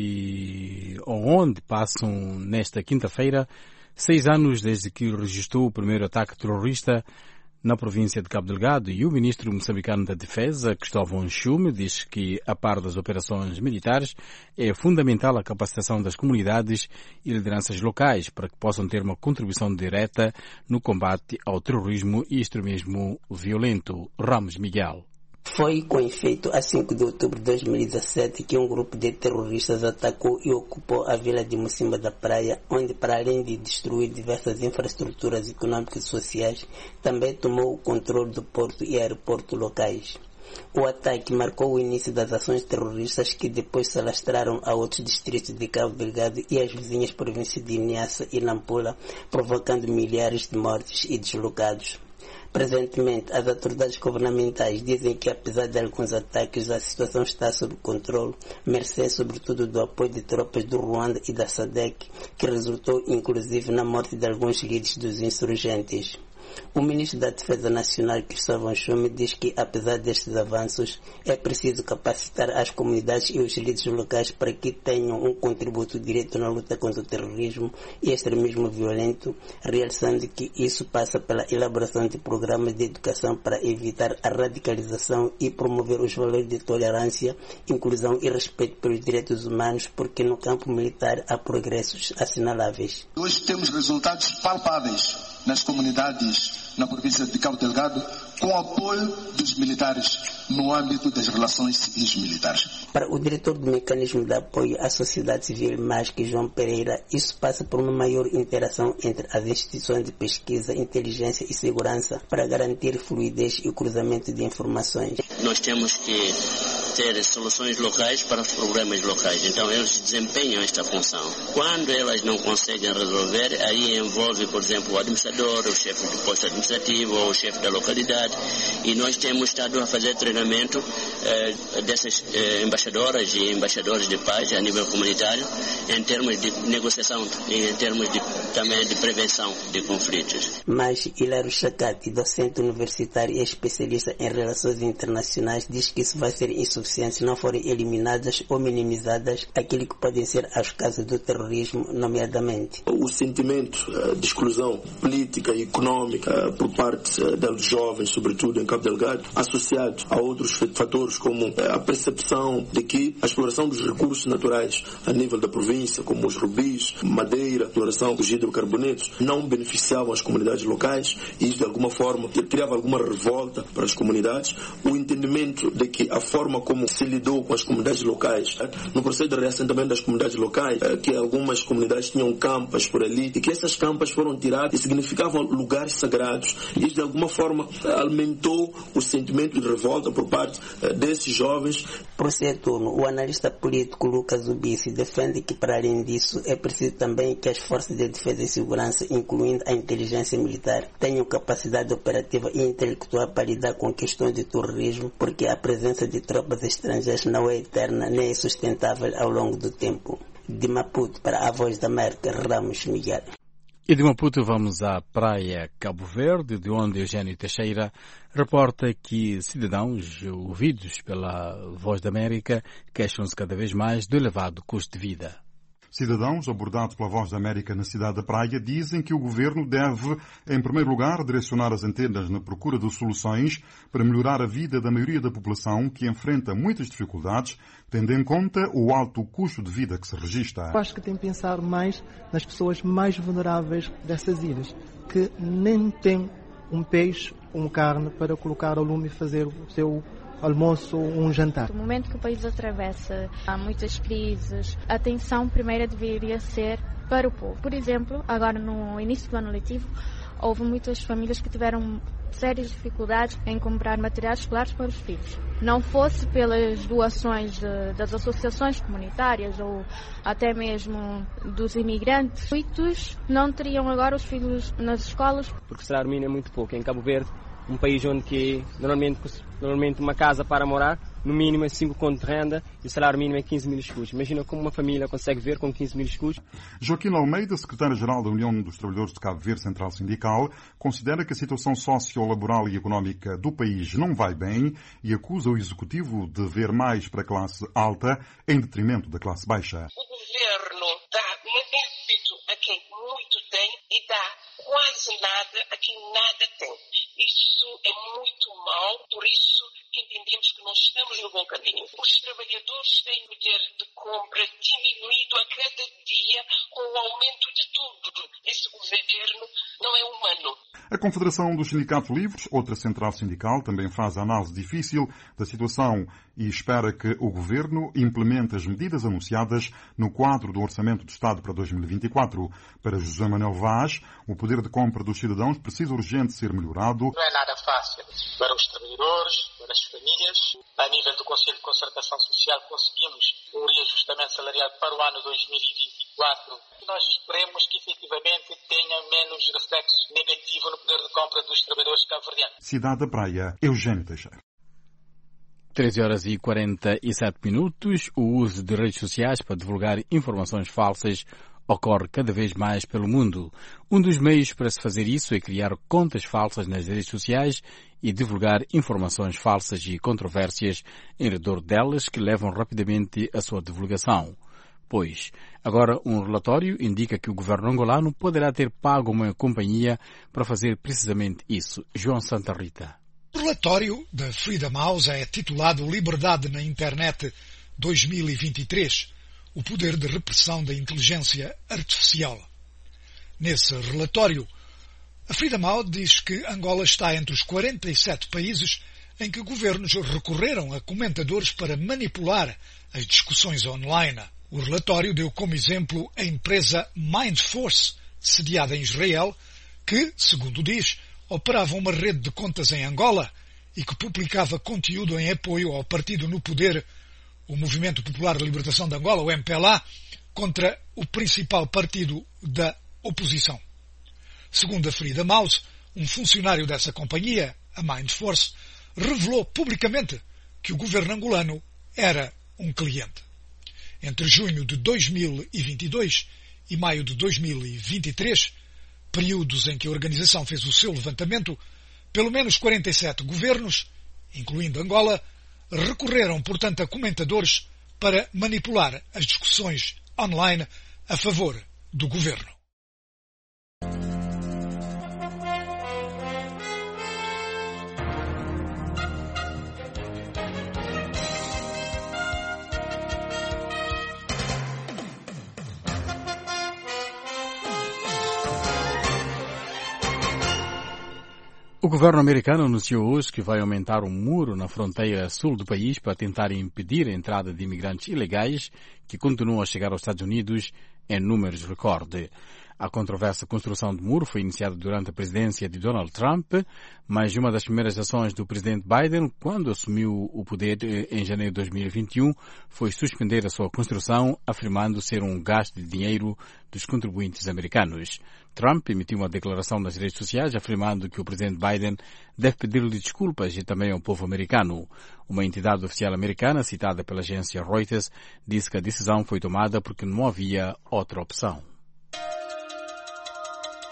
onde passam nesta quinta-feira 6 anos desde que registrou o primeiro ataque terrorista na província de Cabo Delgado, e o ministro moçambicano da Defesa, Cristóvão Chume, diz que, a par das operações militares, é fundamental a capacitação das comunidades e lideranças locais para que possam ter uma contribuição direta no combate ao terrorismo e extremismo violento. Ramos Miguel. Foi com efeito a 5 de outubro de 2017 que um grupo de terroristas atacou e ocupou a vila de Mocimba da Praia, onde, para além de destruir diversas infraestruturas econômicas e sociais, também tomou o controle do porto e aeroporto locais. O ataque marcou o início das ações terroristas que depois se alastraram a outros distritos de Cabo Delgado e as vizinhas províncias de Niassa e Nampula, provocando milhares de mortes e deslocados. Presentemente, as autoridades governamentais dizem que, apesar de alguns ataques, a situação está sob controle, mercê sobretudo do apoio de tropas do Ruanda e da SADC, que resultou inclusive na morte de alguns líderes dos insurgentes. O ministro da Defesa Nacional, Cristóvão Chume, diz que, apesar destes avanços, é preciso capacitar as comunidades e os líderes locais para que tenham um contributo direto na luta contra o terrorismo e extremismo violento, realçando que isso passa pela elaboração de programas de educação para evitar a radicalização e promover os valores de tolerância, inclusão e respeito pelos direitos humanos, porque no campo militar há progressos assinaláveis. Hoje temos resultados palpáveis nas comunidades na província de Cabo Delgado, com o apoio dos militares no âmbito das relações civis militares. Para o diretor do Mecanismo de Apoio à Sociedade Civil, MASC, João Pereira, isso passa por uma maior interação entre as instituições de pesquisa, inteligência e segurança para garantir fluidez e cruzamento de informações. Nós temos que ter soluções locais para os problemas locais, então eles desempenham esta função. Quando elas não conseguem resolver, aí envolve, por exemplo, o administrador, o chefe do posto administrativo ou o chefe da localidade, e nós temos estado a fazer treinamento dessas embaixadoras e embaixadores de paz a nível comunitário em termos de negociação e em termos também de prevenção de conflitos. Mas Hilário Chacati, docente universitário e especialista em relações internacionais, diz que isso vai ser insuficiente se não forem eliminadas ou minimizadas aquilo que podem ser as causas do terrorismo, nomeadamente o sentimento de exclusão política e econômica por parte dos jovens, sobretudo em Cabo Delgado, associado a outros fatores como a percepção de que a exploração dos recursos naturais a nível da província, como os rubis, madeira, exploração dos hidrocarbonetos, não beneficiavam as comunidades locais, e isso de alguma forma criava alguma revolta para as comunidades. O entendimento de que a forma como se lidou com as comunidades locais, no processo de reassentamento das comunidades locais, que algumas comunidades tinham campas por ali e que essas campas foram tiradas e significavam lugares sagrados, e isso de alguma forma alimentou o sentimento de revolta por parte desses jovens. Por seu turno, o analista político Lucas Ubici defende que, para além disso, é preciso também que as forças de defesa e segurança, incluindo a inteligência militar, tenham capacidade operativa e intelectual para lidar com questões de terrorismo, porque a presença de tropas estrangeiras não é eterna nem é sustentável ao longo do tempo. De Maputo, para a Voz da América, Ramos Miguel. E de Maputo vamos à praia Cabo Verde, de onde Eugênio Teixeira reporta que cidadãos ouvidos pela Voz da América queixam-se cada vez mais do elevado custo de vida. Cidadãos abordados pela Voz da América na cidade da Praia dizem que o governo deve, em primeiro lugar, direcionar as antenas na procura de soluções para melhorar a vida da maioria da população que enfrenta muitas dificuldades, tendo em conta o alto custo de vida que se registra. Eu acho que tem que pensar mais nas pessoas mais vulneráveis dessas ilhas, que nem têm um peixe, uma carne para colocar ao lume e fazer o seu almoço ou um jantar. No momento que o país atravessa, há muitas crises, a atenção primeira deveria ser para o povo. Por exemplo, agora no início do ano letivo, houve muitas famílias que tiveram sérias dificuldades em comprar materiais escolares para os filhos. Não fosse pelas doações das associações comunitárias ou até mesmo dos imigrantes, muitos não teriam agora os filhos nas escolas. Porque o salário mínimo é muito pouco. Em Cabo Verde, um país onde que normalmente uma casa para morar, no mínimo é 5 contos de renda e o salário mínimo é 15 mil escudos. Imagina como uma família consegue ver com 15 mil escudos. Joaquim Almeida, secretário-geral da União dos Trabalhadores de Cabo Verde Central Sindical, considera que a situação socio-laboral e económica do país não vai bem e acusa o executivo de ver mais para a classe alta em detrimento da classe baixa. O governo dá muito a quem muito tem e dá quase nada a quem nada tem. Isso é muito mau, por isso entendemos que nós estamos no bom caminho. Os trabalhadores têm poder de compra diminuído a cada dia com o aumento de tudo. Esse governo não é humano. A Confederação dos Sindicatos Livres, outra central sindical, também faz a análise difícil da situação e espera que o governo implemente as medidas anunciadas no quadro do Orçamento do Estado para 2024. Para José Manuel Vaz, o poder de compra dos cidadãos precisa urgente ser melhorado. Não é nada fácil para os trabalhadores, para as famílias. A nível do Conselho de Concertação Social conseguimos um reajustamento salarial para o ano 2024. Nós esperemos que efetivamente tenha menos reflexo negativo no poder de compra dos trabalhadores cabo-verdianos. Cidade da Praia, Eugênio Teixeira. 13h47. O uso de redes sociais para divulgar informações falsas ocorre cada vez mais pelo mundo. Um dos meios para se fazer isso é criar contas falsas nas redes sociais e divulgar informações falsas e controvérsias em redor delas que levam rapidamente à sua divulgação. Pois, agora um relatório indica que o governo angolano poderá ter pago uma companhia para fazer precisamente isso. João Santa Rita. O relatório da Freedom House é titulado Liberdade na Internet 2023, o poder de repressão da inteligência artificial. Nesse relatório, a Freedom House diz que Angola está entre os 47 países em que governos recorreram a comentadores para manipular as discussões online. O relatório deu como exemplo a empresa Mindforce, sediada em Israel, que, segundo diz, operava uma rede de contas em Angola e que publicava conteúdo em apoio ao partido no poder, o Movimento Popular de Libertação de Angola, o MPLA, contra o principal partido da oposição. Segundo a Freedom House, um funcionário dessa companhia, a Mindforce, revelou publicamente que o governo angolano era um cliente. Entre junho de 2022 e maio de 2023, períodos em que a organização fez o seu levantamento, pelo menos 47 governos, incluindo Angola, recorreram, portanto, a comentadores para manipular as discussões online a favor do governo. O governo americano anunciou hoje que vai aumentar um muro na fronteira sul do país para tentar impedir a entrada de imigrantes ilegais que continuam a chegar aos Estados Unidos em números recorde. A controversa construção do muro foi iniciada durante a presidência de Donald Trump, mas uma das primeiras ações do presidente Biden, quando assumiu o poder em janeiro de 2021, foi suspender a sua construção, afirmando ser um gasto de dinheiro dos contribuintes americanos. Trump emitiu uma declaração nas redes sociais afirmando que o presidente Biden deve pedir-lhe desculpas e também ao povo americano. Uma entidade oficial americana, citada pela agência Reuters, disse que a decisão foi tomada porque não havia outra opção.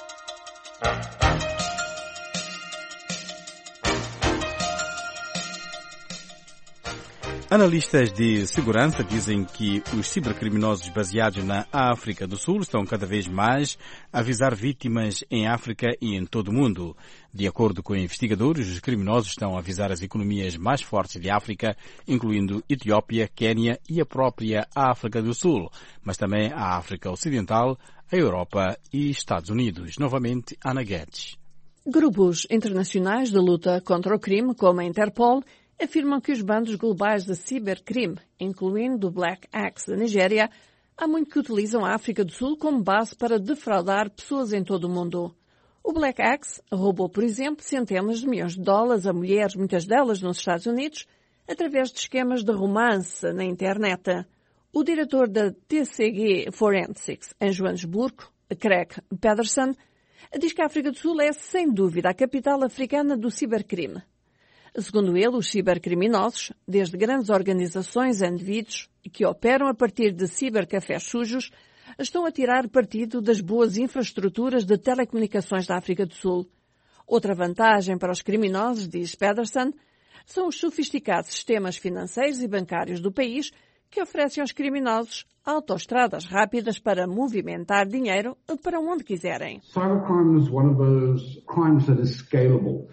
Analistas de segurança dizem que os cibercriminosos baseados na África do Sul estão cada vez mais a avisar vítimas em África e em todo o mundo. De acordo com investigadores, os criminosos estão a avisar as economias mais fortes de África, incluindo Etiópia, Quênia e a própria África do Sul, mas também a África Ocidental, a Europa e Estados Unidos. Novamente, Ana Guedes. Grupos internacionais de luta contra o crime, como a Interpol, afirmam que os bandos globais de cibercrime, incluindo o Black Axe da Nigéria, há muito que utilizam a África do Sul como base para defraudar pessoas em todo o mundo. O Black Axe roubou, por exemplo, centenas de milhões de dólares a mulheres, muitas delas nos Estados Unidos, através de esquemas de romance na internet. O diretor da TCG Forensics em Joanesburgo, Craig Pedersen, diz que a África do Sul é, sem dúvida, a capital africana do cibercrime. Segundo ele, os cibercriminosos, desde grandes organizações a indivíduos que operam a partir de cibercafés sujos, estão a tirar partido das boas infraestruturas de telecomunicações da África do Sul. Outra vantagem para os criminosos, diz Pedersen, são os sofisticados sistemas financeiros e bancários do país que oferecem aos criminosos autoestradas rápidas para movimentar dinheiro para onde quiserem. Cybercrime is one of those crimes that is scalable.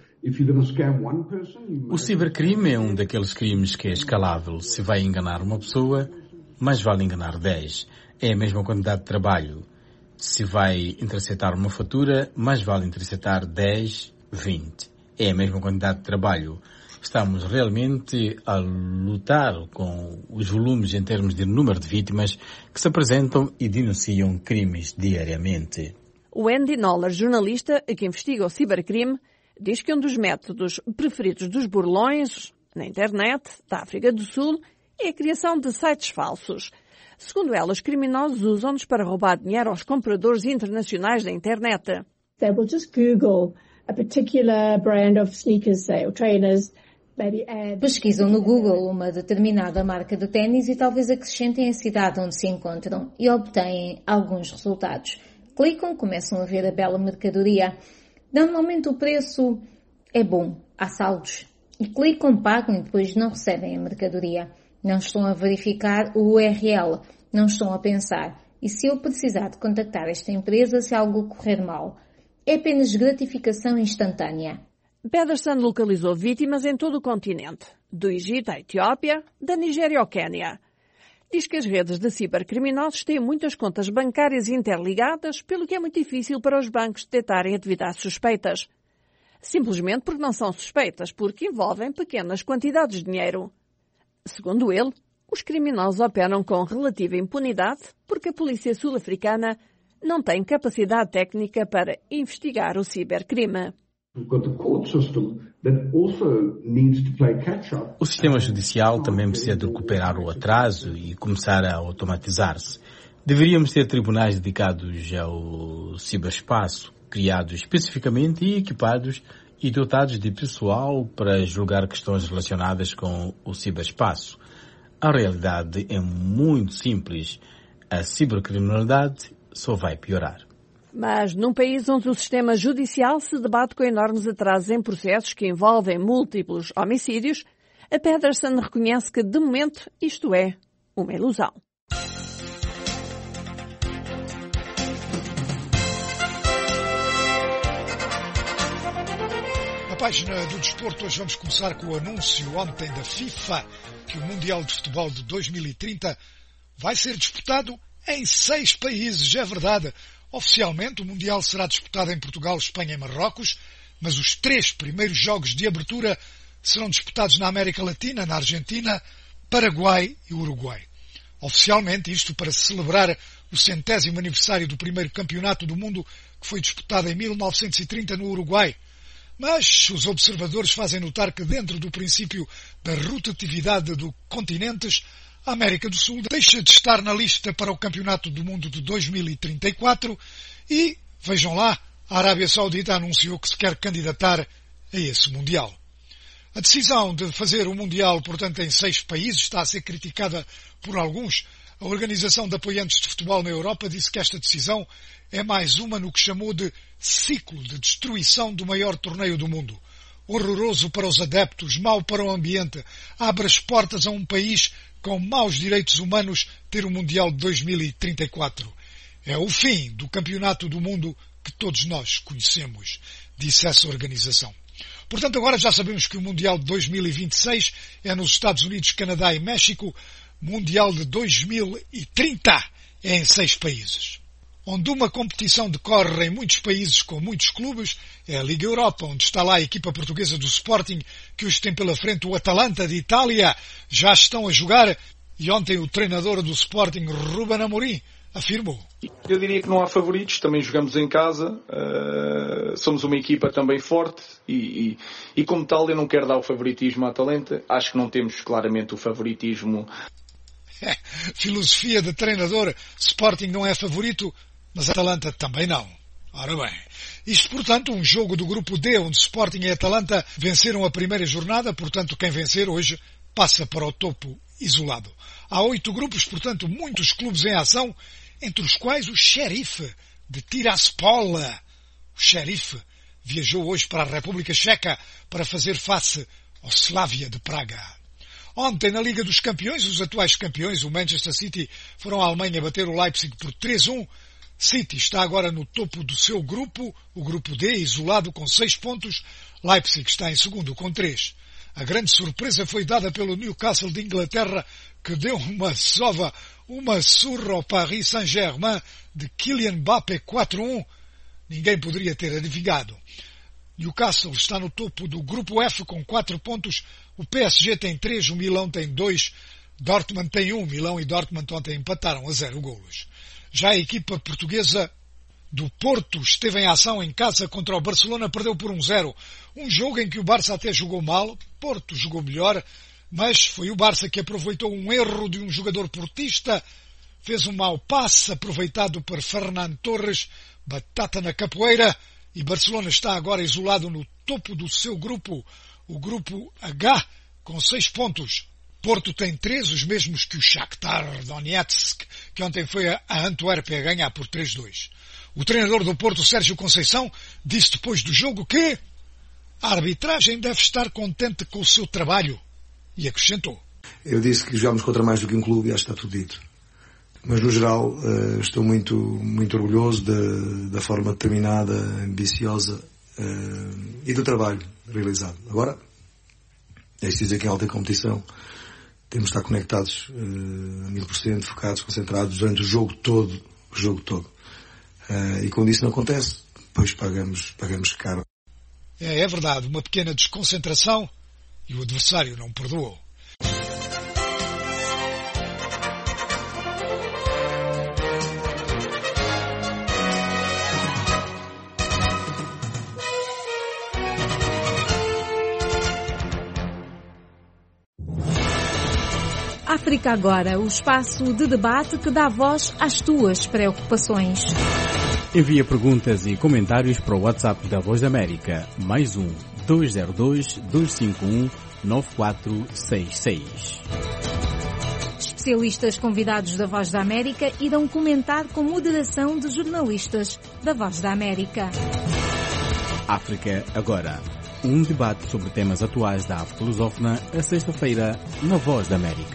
O cibercrime é um daqueles crimes que é escalável. Se vai enganar uma pessoa, mais vale enganar 10. É a mesma quantidade de trabalho. Se vai interceptar uma fatura, mais vale interceptar 10, 20. É a mesma quantidade de trabalho. Estamos realmente a lutar com os volumes em termos de número de vítimas que se apresentam e denunciam crimes diariamente. Wendy Noller, jornalista que investiga o cibercrime, diz que um dos métodos preferidos dos burlões na internet da África do Sul é a criação de sites falsos. Segundo ela, os criminosos usam-nos para roubar dinheiro aos compradores internacionais da internet. They will just Google a particular brand of sneakers, say, or trainers. Pesquisam no Google uma determinada marca de ténis e talvez acrescentem a cidade onde se encontram e obtêm alguns resultados. Clicam, começam a ver a bela mercadoria. Normalmente o preço é bom, há saldos. E clicam, pagam e depois não recebem a mercadoria. Não estão a verificar o URL, não estão a pensar. E se eu precisar de contactar esta empresa se algo correr mal? É apenas gratificação instantânea. Pedersen localizou vítimas em todo o continente, do Egito à Etiópia, da Nigéria ao Quênia. Diz que as redes de cibercriminosos têm muitas contas bancárias interligadas, pelo que é muito difícil para os bancos detectarem atividades suspeitas. Simplesmente porque não são suspeitas, porque envolvem pequenas quantidades de dinheiro. Segundo ele, os criminosos operam com relativa impunidade porque a polícia sul-africana não tem capacidade técnica para investigar o cibercrime. O sistema judicial também precisa de recuperar o atraso e começar a automatizar-se. Deveríamos ter tribunais dedicados ao ciberespaço, criados especificamente e equipados e dotados de pessoal para julgar questões relacionadas com o ciberespaço. A realidade é muito simples. A cibercriminalidade só vai piorar. Mas num país onde o sistema judicial se debate com enormes atrasos em processos que envolvem múltiplos homicídios, a Pedersen reconhece que, de momento, isto é uma ilusão. Na página do desporto, hoje vamos começar com o anúncio ontem da FIFA que o Mundial de Futebol de 2030 vai ser disputado em 6 países, é verdade. Oficialmente, o Mundial será disputado em Portugal, Espanha e Marrocos, mas os 3 primeiros jogos de abertura serão disputados na América Latina, na Argentina, Paraguai e Uruguai. Oficialmente, isto para celebrar o 100º aniversário do primeiro campeonato do mundo que foi disputado em 1930 no Uruguai. Mas os observadores fazem notar que dentro do princípio da rotatividade do continentes, a América do Sul deixa de estar na lista para o Campeonato do Mundo de 2034 e, vejam lá, a Arábia Saudita anunciou que se quer candidatar a esse Mundial. A decisão de fazer o Mundial, portanto, em 6 países está a ser criticada por alguns, A Organização de Apoiantes de Futebol na Europa disse que esta decisão é mais uma no que chamou de ciclo de destruição do maior torneio do mundo. Horroroso para os adeptos, mau para o ambiente, abre as portas a um país com maus direitos humanos ter o Mundial de 2034. É o fim do campeonato do mundo que todos nós conhecemos, disse essa organização. Portanto, agora já sabemos que o Mundial de 2026 é nos Estados Unidos, Canadá e México. Mundial de 2030 é em 6 países. Onde uma competição decorre em muitos países com muitos clubes, é a Liga Europa, onde está lá a equipa portuguesa do Sporting, que hoje tem pela frente o Atalanta de Itália. Já estão a jogar e ontem o treinador do Sporting, Ruben Amorim, afirmou. Eu diria que não há favoritos, também jogamos em casa, somos uma equipa também forte e como tal eu não quero dar o favoritismo à Atalanta, acho que não temos claramente o favoritismo. Filosofia de treinador, Sporting não é favorito, mas a Atalanta também não. Ora bem, isto portanto um jogo do grupo D, onde Sporting e Atalanta venceram a primeira jornada, portanto quem vencer hoje passa para o topo isolado. Há 8 grupos, portanto muitos clubes em ação, entre os quais o Sheriff de Tiraspol. O Sheriff viajou hoje para a República Checa para fazer face ao Slavia de Praga. Ontem, na Liga dos Campeões, os atuais campeões, o Manchester City, foram à Alemanha bater o Leipzig por 3-1. City está agora no topo do seu grupo, o grupo D, isolado com 6 pontos. Leipzig está em segundo com 3. A grande surpresa foi dada pelo Newcastle de Inglaterra, que deu uma surra ao Paris Saint-Germain de Kylian Mbappé 4-1. Ninguém poderia ter adivinhado. Newcastle está no topo do grupo F com 4 pontos. O PSG tem 3, o Milão tem 2, Dortmund tem 1. Milão e Dortmund ontem empataram a 0 golos. Já a equipa portuguesa do Porto esteve em ação em casa contra o Barcelona, perdeu por 1-0. Um jogo em que o Barça até jogou mal, Porto jogou melhor, mas foi o Barça que aproveitou um erro de um jogador portista, fez um mau passe aproveitado por Fernando Torres, batata na capoeira, e Barcelona está agora isolado no topo do seu grupo, o grupo H, com 6 pontos. Porto tem 3, os mesmos que o Shakhtar Donetsk, que ontem foi a Antuérpia ganhar por 3-2. O treinador do Porto, Sérgio Conceição, disse depois do jogo que a arbitragem deve estar contente com o seu trabalho e acrescentou. Eu disse que jogámos contra mais do que um clube e acho que está tudo dito. Mas, no geral, estou muito orgulhoso da forma determinada, ambiciosa e do trabalho realizado. Agora, é preciso dizer que em alta competição temos de estar conectados a 1000%, focados, concentrados durante o jogo todo. E quando isso não acontece, depois pagamos caro. É verdade, uma pequena desconcentração e o adversário não perdoou. África Agora, o espaço de debate que dá voz às tuas preocupações. Envia perguntas e comentários para o WhatsApp da Voz da América, mais 202-251-9466. Especialistas convidados da Voz da América irão comentar com moderação de jornalistas da Voz da América. África Agora, um debate sobre temas atuais da África lusófona, a sexta-feira, na Voz da América.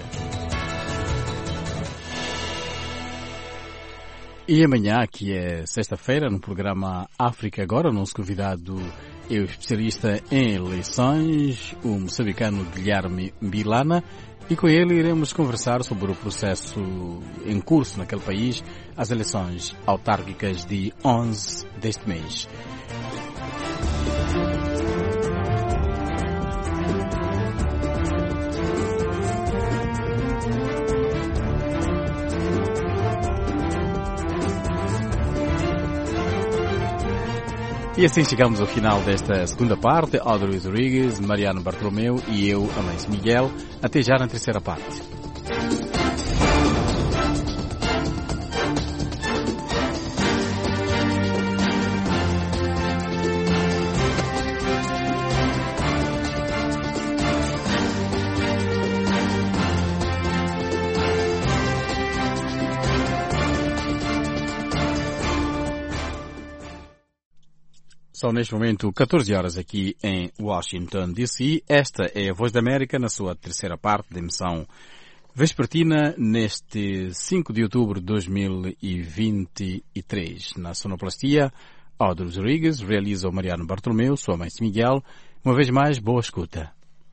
E amanhã, que é sexta-feira, no programa África Agora, o nosso convidado é o especialista em eleições, o moçambicano Guilherme Mbilana, e com ele iremos conversar sobre o processo em curso naquele país, as eleições autárquicas de 11 deste mês. E assim chegamos ao final desta segunda parte. Audrey Rodrigues, Mariano Bartolomeu e eu, Amâncio Miguel. Até já na terceira parte. São neste momento 14 horas aqui em Washington, D.C. Esta é a Voz da América na sua terceira parte da emissão vespertina neste 5 de outubro de 2023. Na sonoplastia, Audrey Rodrigues, realiza o Mariano Bartolomeu, sua mãe Miguel. Uma vez mais, boa escuta.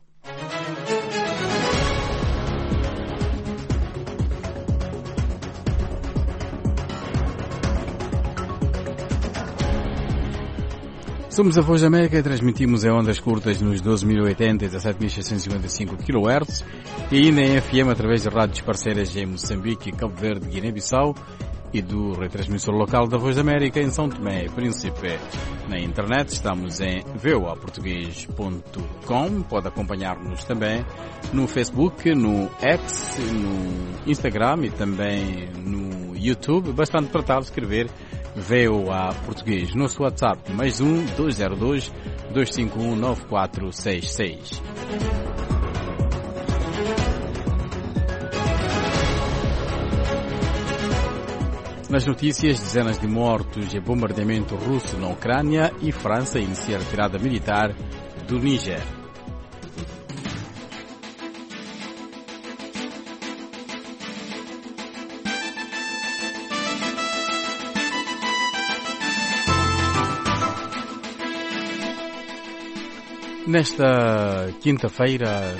Somos a Voz da América e transmitimos em ondas curtas nos 12.080 e 17.655 kHz e ainda em FM através de rádios parceiras em Moçambique, Cabo Verde, Guiné-Bissau e do retransmissor local da Voz da América em São Tomé e Príncipe. Na internet estamos em voaportugues.com. Pode acompanhar-nos também no Facebook, no X, no Instagram e também no YouTube. Bastante para tal escrever VOA Português. Nosso WhatsApp +1 202 251 9466. Nas notícias, dezenas de mortos e bombardeamento russo na Ucrânia e França inicia a retirada militar do Níger. Nesta quinta-feira,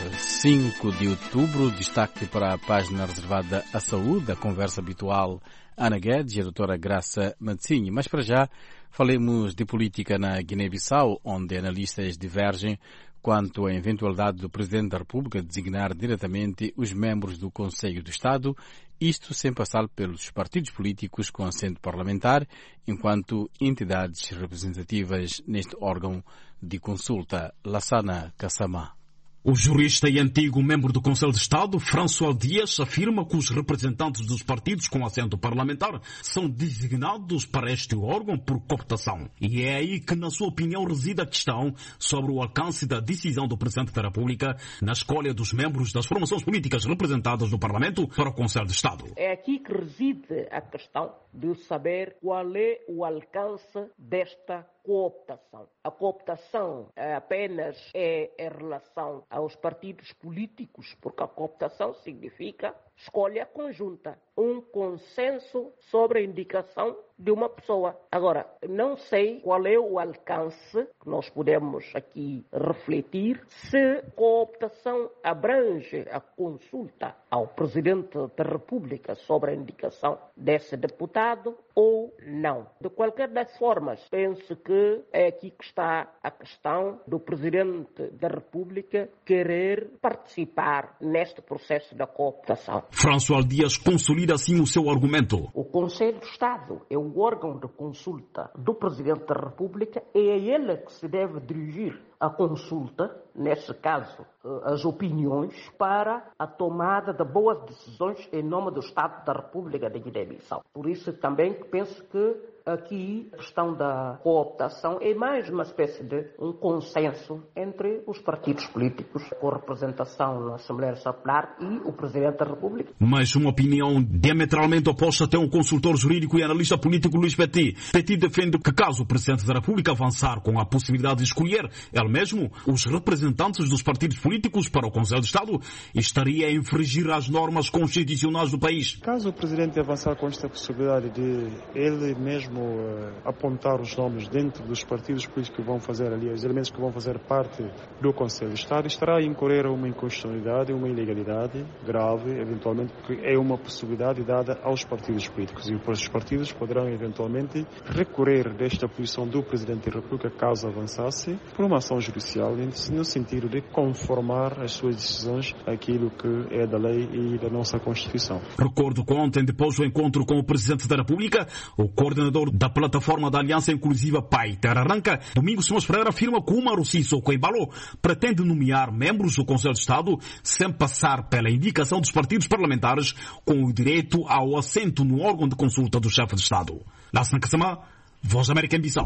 5 de outubro, destaque para a página reservada à saúde, a conversa habitual Ana Guedes e a doutora Graça Mancinho. Mas para já, falemos de política na Guiné-Bissau, onde analistas divergem quanto à eventualidade do Presidente da República designar diretamente os membros do Conselho do Estado, isto sem passar pelos partidos políticos com assento parlamentar, enquanto entidades representativas neste órgão de consulta. Lassana Kassamá. O jurista e antigo membro do Conselho de Estado, François Dias, afirma que os representantes dos partidos com assento parlamentar são designados para este órgão por cooptação. E é aí que, na sua opinião, reside a questão sobre o alcance da decisão do Presidente da República na escolha dos membros das formações políticas representadas no Parlamento para o Conselho de Estado. É aqui que reside a questão de saber qual é o alcance desta cooptação. A cooptação apenas é em relação aos partidos políticos, porque a cooptação significa escolha conjunta, um consenso sobre a indicação de uma pessoa. Agora, não sei qual é o alcance que nós podemos aqui refletir se a cooptação abrange a consulta ao Presidente da República sobre a indicação desse deputado ou não. De qualquer das formas, penso que é aqui que está a questão do Presidente da República querer participar neste processo da cooptação. François Dias consolida assim o seu argumento. O Conselho de Estado é o órgão de consulta do Presidente da República e é ele que se deve dirigir a consulta, neste caso as opiniões, para a tomada de boas decisões em nome do Estado da República de Guiné-Bissau. Por isso também penso que aqui a questão da cooptação é mais uma espécie de um consenso entre os partidos políticos com representação na Assembleia Popular e o Presidente da República. Mas uma opinião diametralmente oposta tem o consultor jurídico e analista político Luís Petit. Petit defende que caso o Presidente da República avançar com a possibilidade de escolher ele mesmo os representantes dos partidos políticos para o Conselho de Estado, estaria a infringir as normas constitucionais do país. Caso o Presidente avançar com esta possibilidade de ele mesmo apontar os nomes dentro dos partidos políticos que vão fazer ali, os elementos que vão fazer parte do Conselho de Estado, estará a incorrer uma inconstitucionalidade, uma ilegalidade grave, eventualmente, porque é uma possibilidade dada aos partidos políticos e os partidos poderão eventualmente recorrer desta posição do Presidente da República, caso avançasse, por uma ação judicial no sentido de conformar as suas decisões àquilo que é da lei e da nossa Constituição. Recordo que ontem, depois do encontro com o Presidente da República, o coordenador da plataforma da Aliança Inclusiva PAI Terra Arranca, Domingos Simões Pereira, afirma que o Umaru Sissoko Embalo pretende nomear membros do Conselho de Estado sem passar pela indicação dos partidos parlamentares com o direito ao assento no órgão de consulta do chefe de Estado. Lassana Kassamá, Voz da América em Bissau.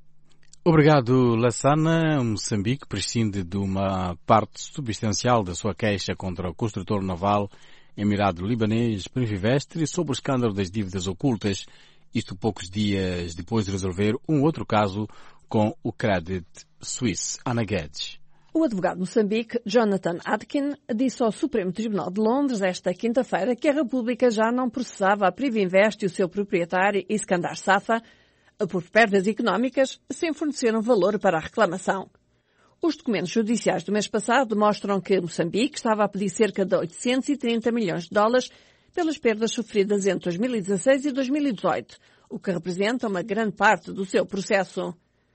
Obrigado, Lassana. Moçambique prescinde de uma parte substancial da sua queixa contra o construtor naval emirado libanês Privivestre sobre o escândalo das dívidas ocultas, isto poucos dias depois de resolver um outro caso com o Credit Suisse. Ana Guedes. O advogado de Moçambique, Jonathan Atkin, disse ao Supremo Tribunal de Londres esta quinta-feira que a República já não processava a Privinvest e o seu proprietário Iskandar Safa por perdas económicas sem fornecer um valor para a reclamação. Os documentos judiciais do mês passado mostram que Moçambique estava a pedir cerca de 830 milhões de dólares pelas perdas sofridas entre 2016 e 2018, o que representa uma grande parte do seu processo.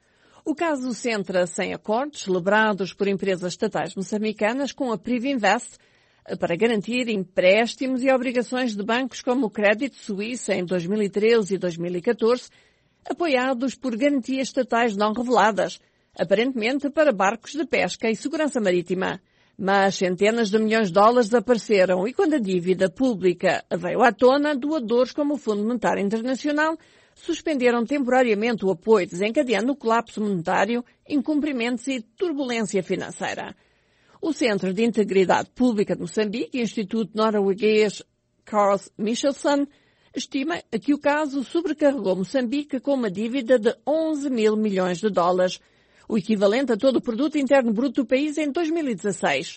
O caso centra-se em acordos celebrados por empresas estatais moçambicanas com a Privinvest para garantir empréstimos e obrigações de bancos como o Credit Suisse em 2013 e 2014, apoiados por garantias estatais não reveladas, aparentemente para barcos de pesca e segurança marítima. Mas centenas de milhões de dólares desapareceram e quando a dívida pública veio à tona, doadores como o Fundo Monetário Internacional suspenderam temporariamente o apoio, desencadeando o colapso monetário, incumprimentos e turbulência financeira. O Centro de Integridade Pública de Moçambique e o Instituto norueguês Carl Michelsen estima que o caso sobrecarregou Moçambique com uma dívida de 11 mil milhões de dólares, o equivalente a todo o produto interno bruto do país em 2016.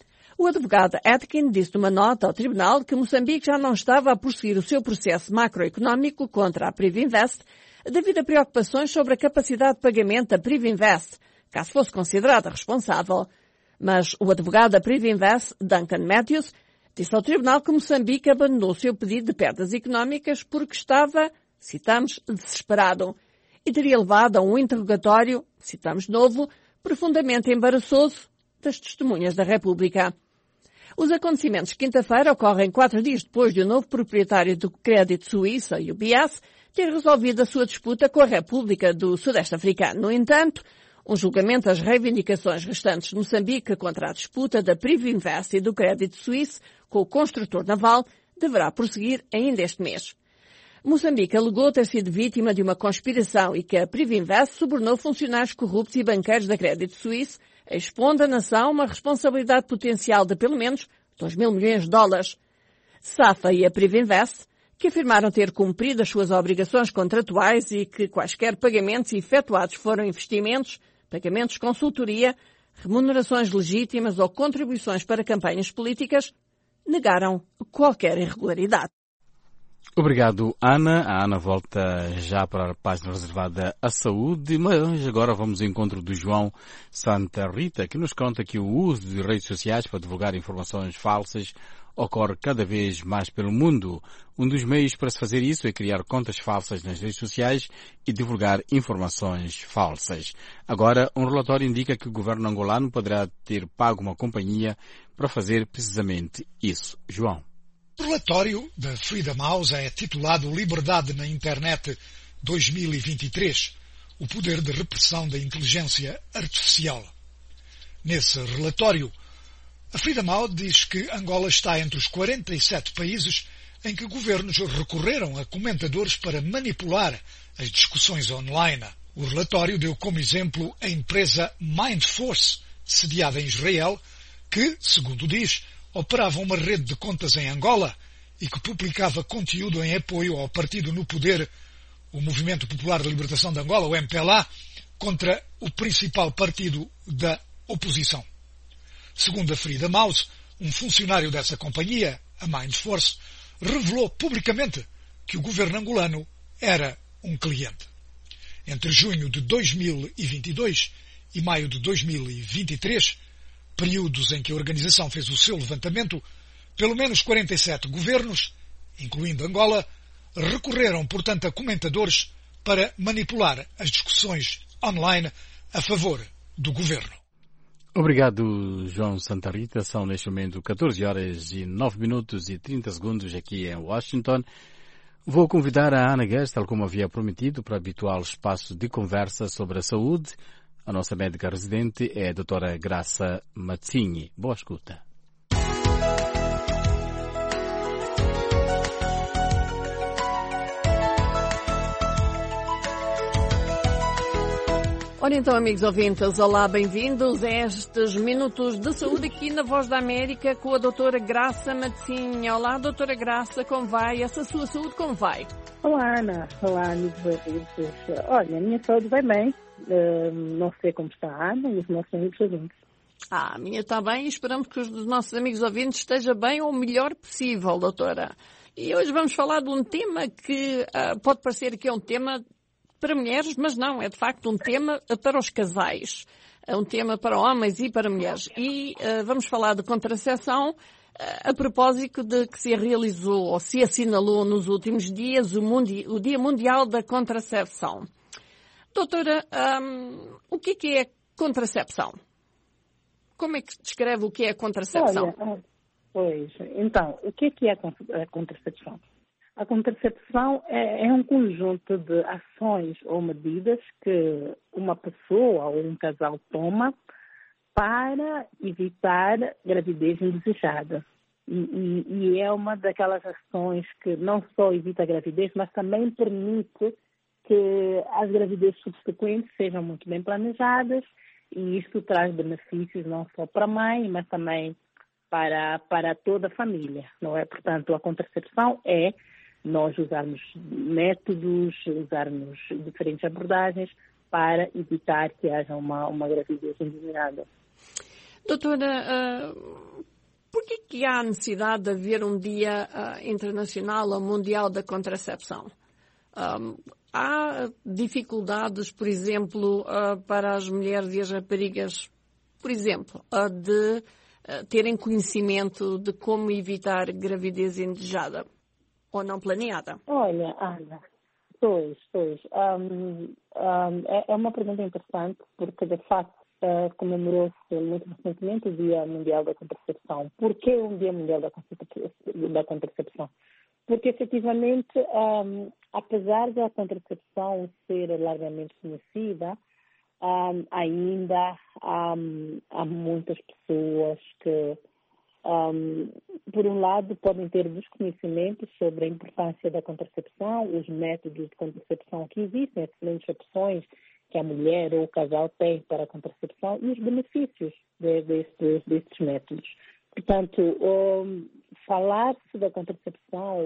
O advogado Atkin disse numa nota ao tribunal que Moçambique já não estava a prosseguir o seu processo macroeconómico contra a Privinvest devido a preocupações sobre a capacidade de pagamento da Privinvest, caso fosse considerada responsável. Mas o advogado da Privinvest, Duncan Matthews, disse ao tribunal que Moçambique abandonou o seu pedido de perdas económicas porque estava, citamos, desesperado, e teria levado a um interrogatório, citamos de novo, profundamente embaraçoso das testemunhas da República. Os acontecimentos de quinta-feira ocorrem 4 dias depois de o novo proprietário do Credit Suisse, a UBS, ter resolvido a sua disputa com a República do Sudeste Africano. No entanto, um julgamento das reivindicações restantes de Moçambique contra a disputa da Privinvest e do Credit Suisse com o construtor naval deverá prosseguir ainda este mês. Moçambique alegou ter sido vítima de uma conspiração e que a Privinvest subornou funcionários corruptos e banqueiros da Credit Suisse, expondo à nação uma responsabilidade potencial de pelo menos 2 mil milhões de dólares. Safa e a Privinvest, que afirmaram ter cumprido as suas obrigações contratuais e que quaisquer pagamentos efetuados foram investimentos, pagamentos de consultoria, remunerações legítimas ou contribuições para campanhas políticas, negaram qualquer irregularidade. Obrigado, Ana. A Ana volta já para a página reservada à saúde, mas agora vamos ao encontro do João Santa Rita, que nos conta que o uso de redes sociais para divulgar informações falsas ocorre cada vez mais pelo mundo. Um dos meios para se fazer isso é criar contas falsas nas redes sociais e divulgar informações falsas. Agora, um relatório indica que o governo angolano poderá ter pago uma companhia para fazer precisamente isso. João. O relatório da Freedom House é titulado Liberdade na Internet 2023, o poder de repressão da inteligência artificial. Nesse relatório, a Freedom House diz que Angola está entre os 47 países em que governos recorreram a comentadores para manipular as discussões online. O relatório deu como exemplo a empresa Mindforce, sediada em Israel, que, segundo diz, operava uma rede de contas em Angola e que publicava conteúdo em apoio ao partido no poder, o Movimento Popular de Libertação de Angola, o MPLA, contra o principal partido da oposição. Segundo a Freedom House, um funcionário dessa companhia, a Mindforce, revelou publicamente que o governo angolano era um cliente. Entre junho de 2022 e maio de 2023, períodos em que a organização fez o seu levantamento, pelo menos 47 governos, incluindo Angola, recorreram, portanto, a comentadores para manipular as discussões online a favor do governo. Obrigado, João Santa Rita. São neste momento 14 horas e 9 minutos e 30 segundos aqui em Washington. Vou convidar a Ana Guedes, tal como havia prometido, para o habitual espaço de conversa sobre a saúde. A nossa médica residente é a doutora Graça Mazzini. Boa escuta. Ora então, amigos ouvintes, olá, bem-vindos a estes Minutos de Saúde aqui na Voz da América com a doutora Graça Mazzini. Olá, doutora Graça, como vai? Essa sua saúde como vai? Olá, Ana. Olá, amigos ouvintes. Olha, a minha saúde vai bem. Não sei como está a Ana e os nossos amigos ouvintes. A minha está bem e esperamos que os nossos amigos ouvintes esteja bem ou o melhor possível, doutora. E hoje vamos falar de um tema que pode parecer que é um tema para mulheres, mas não, é de facto um tema para os casais. É um tema para homens e para mulheres. E vamos falar de contracepção a propósito de que se realizou ou se assinalou nos últimos dias o Dia Mundial da Contracepção. Doutora, o que é contracepção? Como é que se descreve o que é a contracepção? Olha, então, o que é a contracepção? A contracepção é um conjunto de ações ou medidas que uma pessoa ou um casal toma para evitar gravidez indesejada. E é uma daquelas ações que não só evita a gravidez, mas também permite que as gravidezes subsequentes sejam muito bem planejadas, e isto traz benefícios não só para a mãe, mas também para toda a família, não é? Portanto, a contracepção é nós usarmos métodos, usarmos diferentes abordagens para evitar que haja uma gravidez indesejada. Doutora, por que há necessidade de haver um Dia Internacional ou Mundial da Contracepção? Há dificuldades, por exemplo, para as mulheres e as raparigas, por exemplo, de terem conhecimento de como evitar gravidez indesejada ou não planeada? Olha, Ana, pois. É uma pergunta interessante, porque de facto comemorou-se muito recentemente o Dia Mundial da Contracepção. Por que o Dia Mundial da Contracepção? Porque, efetivamente, apesar da contracepção ser largamente conhecida, ainda há muitas pessoas que, por um lado, podem ter desconhecimento sobre a importância da contracepção, os métodos de contracepção que existem, as diferentes opções que a mulher ou o casal tem para a contracepção e os benefícios destes métodos. Portanto, falar-se da contracepção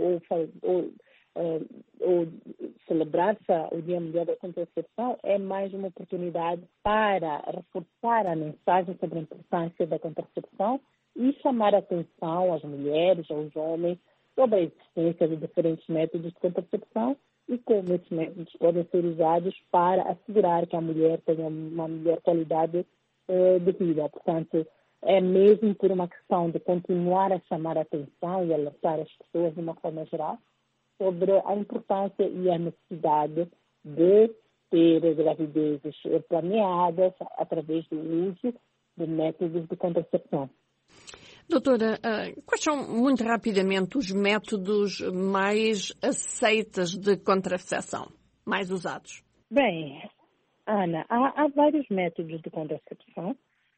ou celebrar-se o Dia Mundial da Contracepção é mais uma oportunidade para reforçar a mensagem sobre a importância da contracepção e chamar a atenção às mulheres, aos homens, sobre a existência de diferentes métodos de contracepção e como esses métodos podem ser usados para assegurar que a mulher tenha uma melhor qualidade de vida. Portanto, é mesmo por uma questão de continuar a chamar a atenção e alertar as pessoas de uma forma geral sobre a importância e a necessidade de ter gravidezes planeadas através do uso de métodos de contracepção. Doutora, quais são, muito rapidamente, os métodos mais aceitos de contracepção, mais usados? Bem, Ana, há vários métodos de contracepção.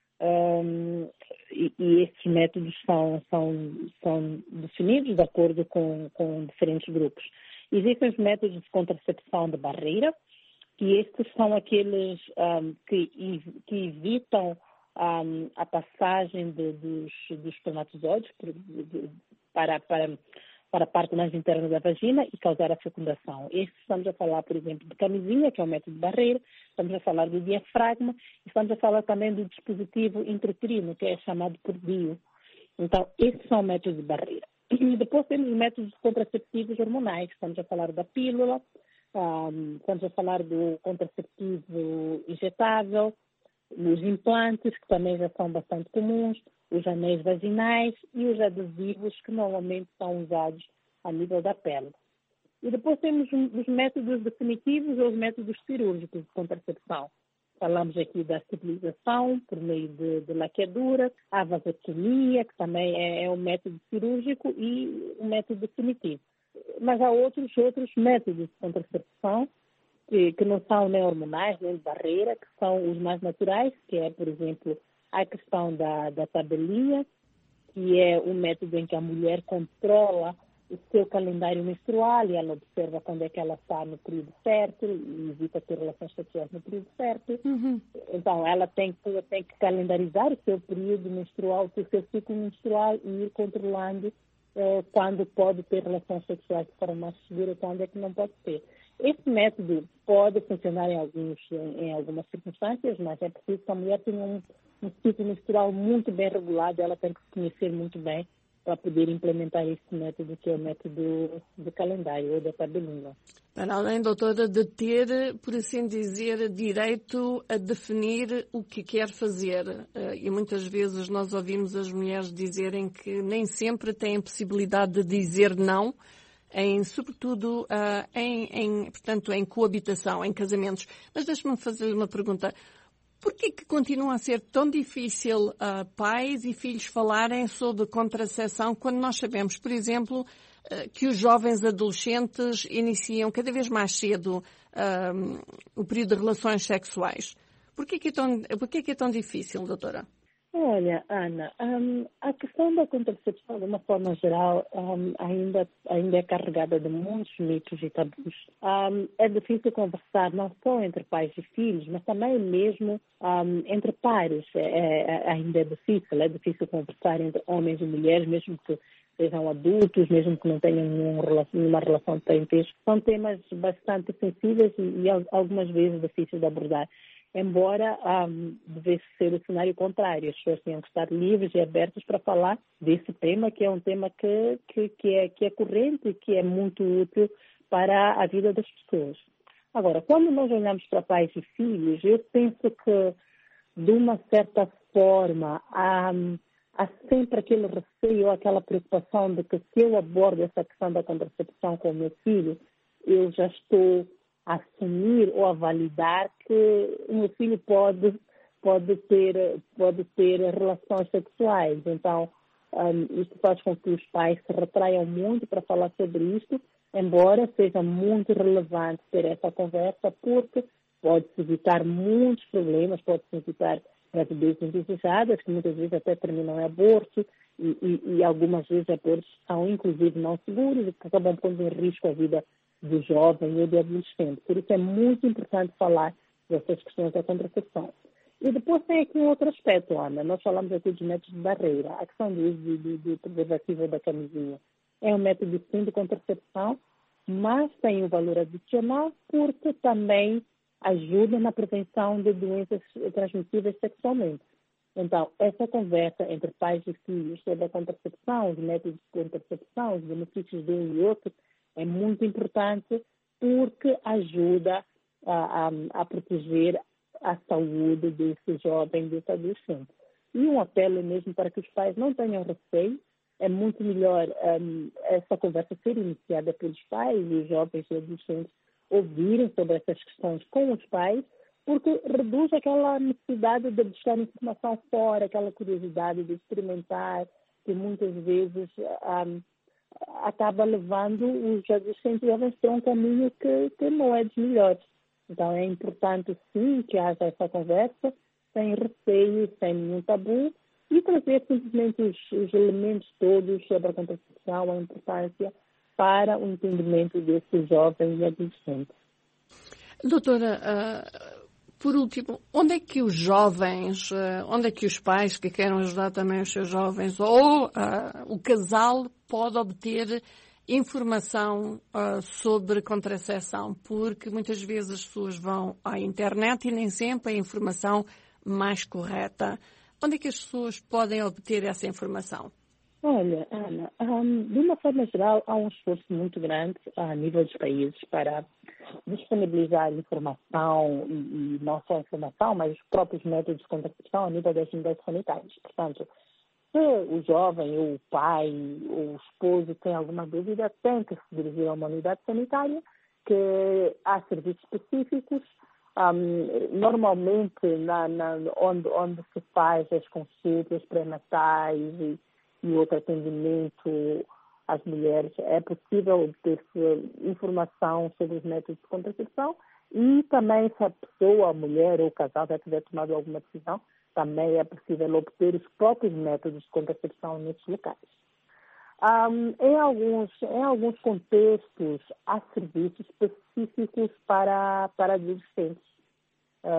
E esses métodos são definidos de acordo com diferentes grupos. Existem os métodos de contracepção de barreira, que estes são aqueles que evitam a passagem dos espermatozoides para a parte mais interna da vagina e causar a fecundação. Estamos a falar, por exemplo, de camisinha, que é um método de barreira, estamos a falar do diafragma, estamos a falar também do dispositivo intrauterino, que é chamado por DIU. Então, esses são métodos de barreira. E depois temos os métodos contraceptivos hormonais, estamos a falar da pílula, estamos a falar do contraceptivo injetável, os implantes, que também já são bastante comuns, os anéis vaginais e os adesivos que normalmente são usados a nível da pele. E depois temos os métodos definitivos ou os métodos cirúrgicos de contracepção. Falamos aqui da esterilização por meio de laqueadura, a vasectomia, que também é um método cirúrgico e um método definitivo. Mas há outros métodos de contracepção que não são nem hormonais, nem de barreira, que são os mais naturais, que é, por exemplo, a questão da tabelinha, que é um método em que a mulher controla o seu calendário menstrual e ela observa quando é que ela está no período fértil e evita ter relações sexuais no período fértil. Então, ela tem que calendarizar o seu período menstrual, o seu ciclo menstrual e ir controlando quando pode ter relações sexuais de forma mais segura, quando é que não pode ter. Esse método pode funcionar em algumas circunstâncias, mas é preciso que a mulher tenha um ciclo menstrual muito bem regulado, ela tem que se conhecer muito bem para poder implementar esse método, que é o método de calendário ou da tabelinha. Para além, doutora, de ter, por assim dizer, direito a definir o que quer fazer. E muitas vezes nós ouvimos as mulheres dizerem que nem sempre têm possibilidade de dizer não, sobretudo portanto, em coabitação, em casamentos. Mas deixe-me fazer uma pergunta. Por que continua a ser tão difícil pais e filhos falarem sobre contracepção quando nós sabemos, por exemplo, que os jovens adolescentes iniciam cada vez mais cedo o período de relações sexuais? Por que é tão difícil, doutora? Olha, Ana, a questão da contracepção, de uma forma geral, ainda é carregada de muitos mitos e tabus. É difícil conversar não só entre pais e filhos, mas também mesmo entre pares. Ainda é difícil conversar entre homens e mulheres, mesmo que sejam adultos, mesmo que não tenham nenhuma relação de parentesco. São temas bastante sensíveis e algumas vezes difíceis de abordar. Embora devesse ser o cenário contrário, as pessoas tinham que estar livres e abertas para falar desse tema, que é um tema que é corrente e que é muito útil para a vida das pessoas. Agora, quando nós olhamos para pais e filhos, eu penso que, de uma certa forma, há sempre aquele receio, aquela preocupação de que se eu abordo essa questão da contracepção com o meu filho, eu já estou a assumir ou a validar que o meu filho pode ter relações sexuais. Então, isto faz com que os pais se retraiam muito para falar sobre isto, embora seja muito relevante ter essa conversa, porque pode-se evitar muitos problemas, pode-se evitar gravidezes indesejadas, que muitas vezes até terminam em aborto, e algumas vezes abortos são inclusive não seguros, e que acabam pondo em risco a vida do jovem e do adolescente. Por isso é muito importante falar dessas questões da contracepção. E depois tem aqui um outro aspecto, Ana. Nós falamos aqui dos métodos de barreira. A questão do uso do preservativo ou da camisinha é um método sim de contracepção, mas tem um valor adicional porque também ajuda na prevenção de doenças transmissíveis sexualmente. Então, essa conversa entre pais e filhos sobre a contracepção, os métodos de contracepção, os benefícios de um e outro, é muito importante porque ajuda a proteger a saúde desse jovem, desse adolescente. E um apelo mesmo para que os pais não tenham receio. É muito melhor essa conversa ser iniciada pelos pais e os jovens e adolescentes ouvirem sobre essas questões com os pais, porque reduz aquela necessidade de buscar informação fora, aquela curiosidade de experimentar, que muitas vezes acaba levando os adolescentes jovens para um caminho que não é dos melhores. Então é importante sim que haja essa conversa, sem receio, sem nenhum tabu, e trazer simplesmente os elementos todos sobre a contracepção, a importância para o entendimento desse jovem e adolescente. Doutora, por último, onde é que os jovens, onde é que os pais que queiram ajudar também os seus jovens ou o casal pode obter informação sobre contracepção? Porque muitas vezes as pessoas vão à internet e nem sempre a informação mais correta. Onde é que as pessoas podem obter essa informação? Olha, Ana, de uma forma geral, há um esforço muito grande a nível dos países para disponibilizar informação, e não só informação, mas os próprios métodos de contracepção a nível das unidades sanitárias. Portanto, se o jovem, ou o pai, ou o esposo tem alguma dúvida, tem que se dirigir a uma unidade sanitária, que há serviços específicos. Normalmente, onde se faz as consultas pré-natais e outro atendimento às mulheres, é possível obter informação sobre os métodos de contracepção e também se a pessoa, a mulher ou o casal já tiver tomado alguma decisão, também é possível obter os próprios métodos de contracepção nesses locais. Em alguns contextos, há serviços específicos para adolescentes.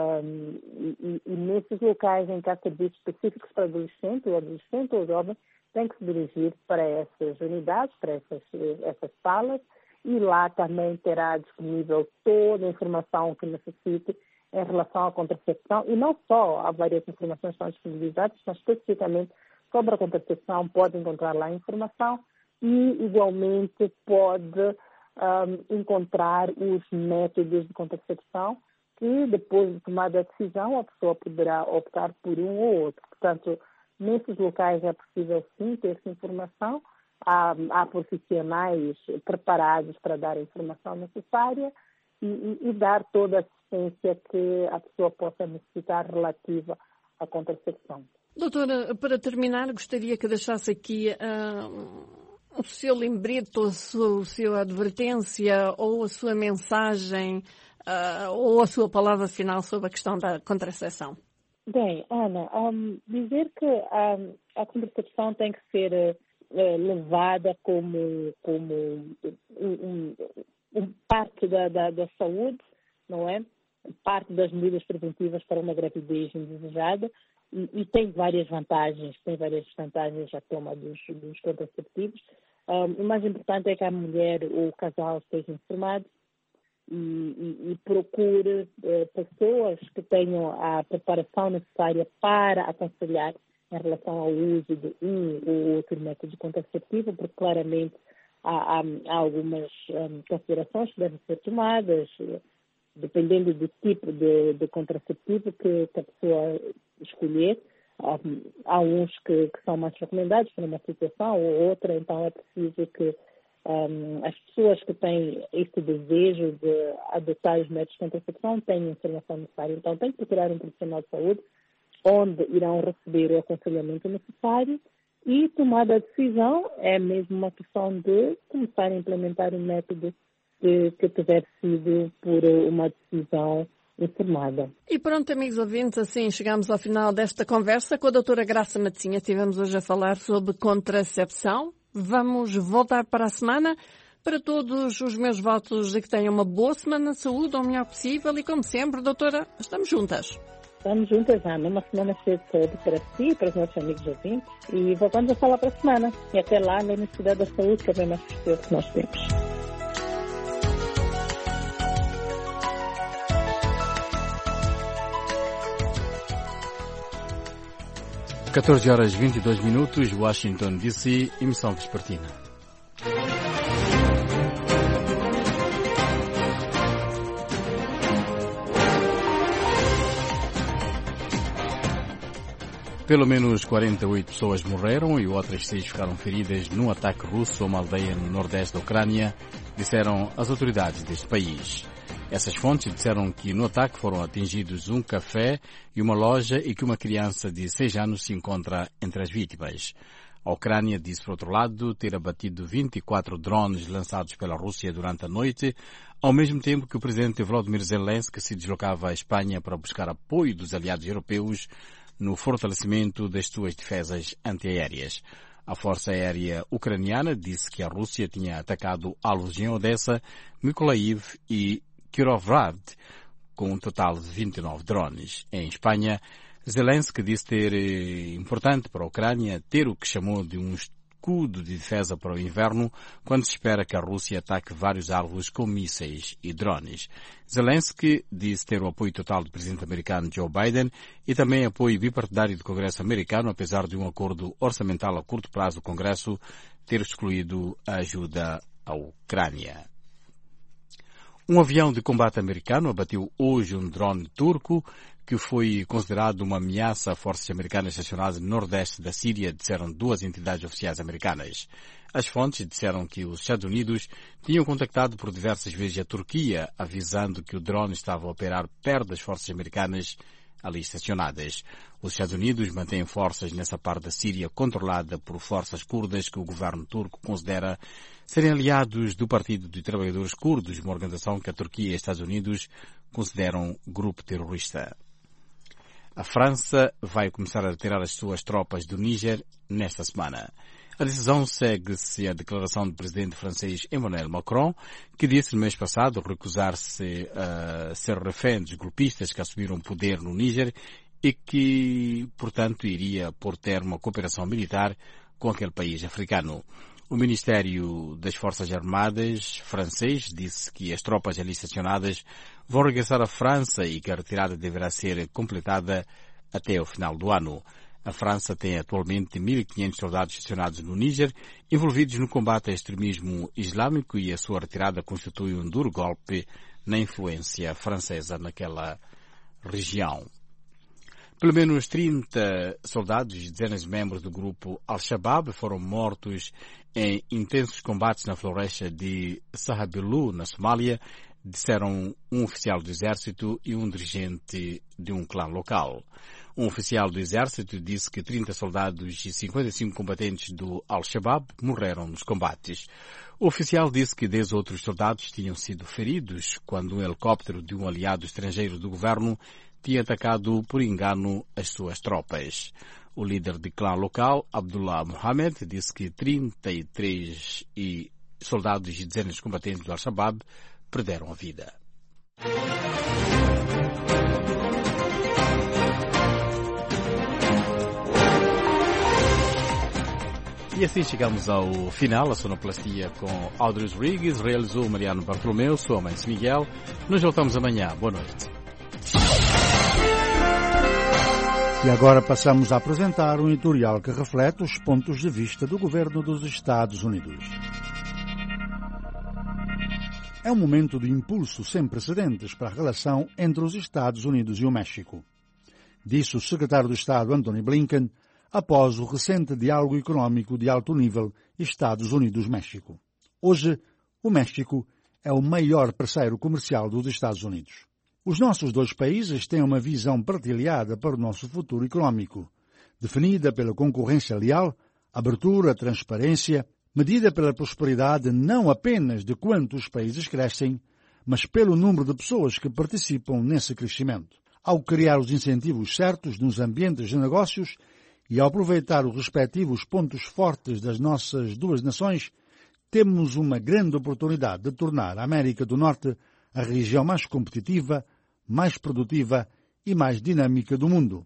E nesses locais em que há serviços específicos para adolescente ou jovem, tem que se dirigir para essas unidades, para essas salas, e lá também terá disponível toda a informação que necessite em relação à contracepção, e não só, há várias informações que estão disponibilizadas, mas especificamente sobre a contracepção pode encontrar lá a informação e igualmente pode encontrar os métodos de contracepção que depois de tomada a decisão a pessoa poderá optar por um ou outro. Portanto, nesses locais é possível sim ter essa informação, há profissionais preparados para dar a informação necessária e dar toda a assistência que a pessoa possa necessitar relativa à contracepção. Doutora, para terminar, gostaria que deixasse aqui o seu lembrete, a sua advertência ou a sua mensagem ou a sua palavra final sobre a questão da contracepção. Bem, Ana, dizer que a contracepção tem que ser levada como parte da saúde, não é? Parte das medidas preventivas para uma gravidez indesejada e tem várias vantagens a toma dos contraceptivos. O mais importante é que a mulher ou o casal esteja informado e procure pessoas que tenham a preparação necessária para aconselhar em relação ao uso de um ou outro método contraceptivo, porque claramente há algumas considerações que devem ser tomadas, dependendo do tipo de contraceptivo que a pessoa escolher. Há uns que são mais recomendados para uma situação ou outra, então é preciso que as pessoas que têm esse desejo de adotar os métodos de contracepção tenham a informação necessária. Então tem que procurar um profissional de saúde onde irão receber o aconselhamento necessário e tomada a decisão é mesmo uma questão de começar a implementar um método que tiver sido por uma decisão informada. E pronto, amigos ouvintes, assim chegamos ao final desta conversa com a doutora Graça Matosinha. Estivemos hoje a falar sobre contracepção. Vamos voltar para a semana. Para todos os meus votos de que tenham uma boa semana de saúde, o melhor possível e, como sempre, doutora, estamos juntas. Estamos juntas, Ana. Uma semana cheia de saúde para si e para os nossos amigos ouvintes. E voltamos a falar para a semana. E até lá, na necessidade da saúde, que é bem mais precioso que nós temos. 14h22, Washington, D.C., emissão vespertina. Pelo menos 48 pessoas morreram e outras 6 ficaram feridas num ataque russo a uma aldeia no nordeste da Ucrânia, disseram as autoridades deste país. Essas fontes disseram que no ataque foram atingidos um café e uma loja e que uma criança de 6 anos se encontra entre as vítimas. A Ucrânia disse, por outro lado, ter abatido 24 drones lançados pela Rússia durante a noite, ao mesmo tempo que o presidente Volodymyr Zelensky se deslocava à Espanha para buscar apoio dos aliados europeus no fortalecimento das suas defesas antiaéreas. A Força Aérea Ucraniana disse que a Rússia tinha atacado alvos em Odessa, Mykolaiv e Kirovrad, com um total de 29 drones. Em Espanha, Zelensky disse ter importante para a Ucrânia ter o que chamou de um escudo de defesa para o inverno, quando se espera que a Rússia ataque vários alvos com mísseis e drones. Zelensky disse ter o apoio total do presidente americano Joe Biden e também apoio bipartidário do Congresso americano, apesar de um acordo orçamental a curto prazo do Congresso ter excluído a ajuda à Ucrânia. Um avião de combate americano abateu hoje um drone turco que foi considerado uma ameaça a forças americanas estacionadas no nordeste da Síria, disseram 2 entidades oficiais americanas. As fontes disseram que os Estados Unidos tinham contactado por diversas vezes a Turquia, avisando que o drone estava a operar perto das forças americanas ali estacionadas. Os Estados Unidos mantêm forças nessa parte da Síria controlada por forças curdas que o governo turco considera serem aliados do Partido de Trabalhadores Curdos, uma organização que a Turquia e os Estados Unidos consideram grupo terrorista. A França vai começar a retirar as suas tropas do Níger nesta semana. A decisão segue-se à declaração do presidente francês Emmanuel Macron, que disse no mês passado recusar-se a ser refém dos golpistas que assumiram o poder no Níger e que, portanto, iria pôr termo à cooperação militar com aquele país africano. O Ministério das Forças Armadas francês disse que as tropas ali estacionadas vão regressar à França e que a retirada deverá ser completada até o final do ano. A França tem atualmente 1.500 soldados estacionados no Níger, envolvidos no combate ao extremismo islâmico, e a sua retirada constitui um duro golpe na influência francesa naquela região. Pelo menos 30 soldados e dezenas de membros do grupo Al-Shabaab foram mortos em intensos combates na floresta de Sahabilu, na Somália, disseram um oficial do exército e um dirigente de um clã local. Um oficial do exército disse que 30 soldados e 55 combatentes do Al-Shabaab morreram nos combates. O oficial disse que 10 outros soldados tinham sido feridos quando um helicóptero de um aliado estrangeiro do governo tinha atacado por engano as suas tropas. O líder do clã local, Abdullah Mohamed, disse que 33 soldados e dezenas de combatentes do Al-Shabaab perderam a vida. E assim chegamos ao final. A sonoplastia com Audrey Rodrigues realizou Mariano Bartolomeu, sou a Mãe Miguel. Nos voltamos amanhã. Boa noite. E agora passamos a apresentar um editorial que reflete os pontos de vista do governo dos Estados Unidos. É um momento de impulso sem precedentes para a relação entre os Estados Unidos e o México. Disse o secretário de Estado Antony Blinken após o recente diálogo econômico de alto nível Estados Unidos-México. Hoje, o México é o maior parceiro comercial dos Estados Unidos. Os nossos dois países têm uma visão partilhada para o nosso futuro econômico, definida pela concorrência leal, abertura, transparência, medida pela prosperidade não apenas de quantos países crescem, mas pelo número de pessoas que participam nesse crescimento. Ao criar os incentivos certos nos ambientes de negócios e ao aproveitar os respectivos pontos fortes das nossas duas nações, temos uma grande oportunidade de tornar a América do Norte a região mais competitiva, mais produtiva e mais dinâmica do mundo.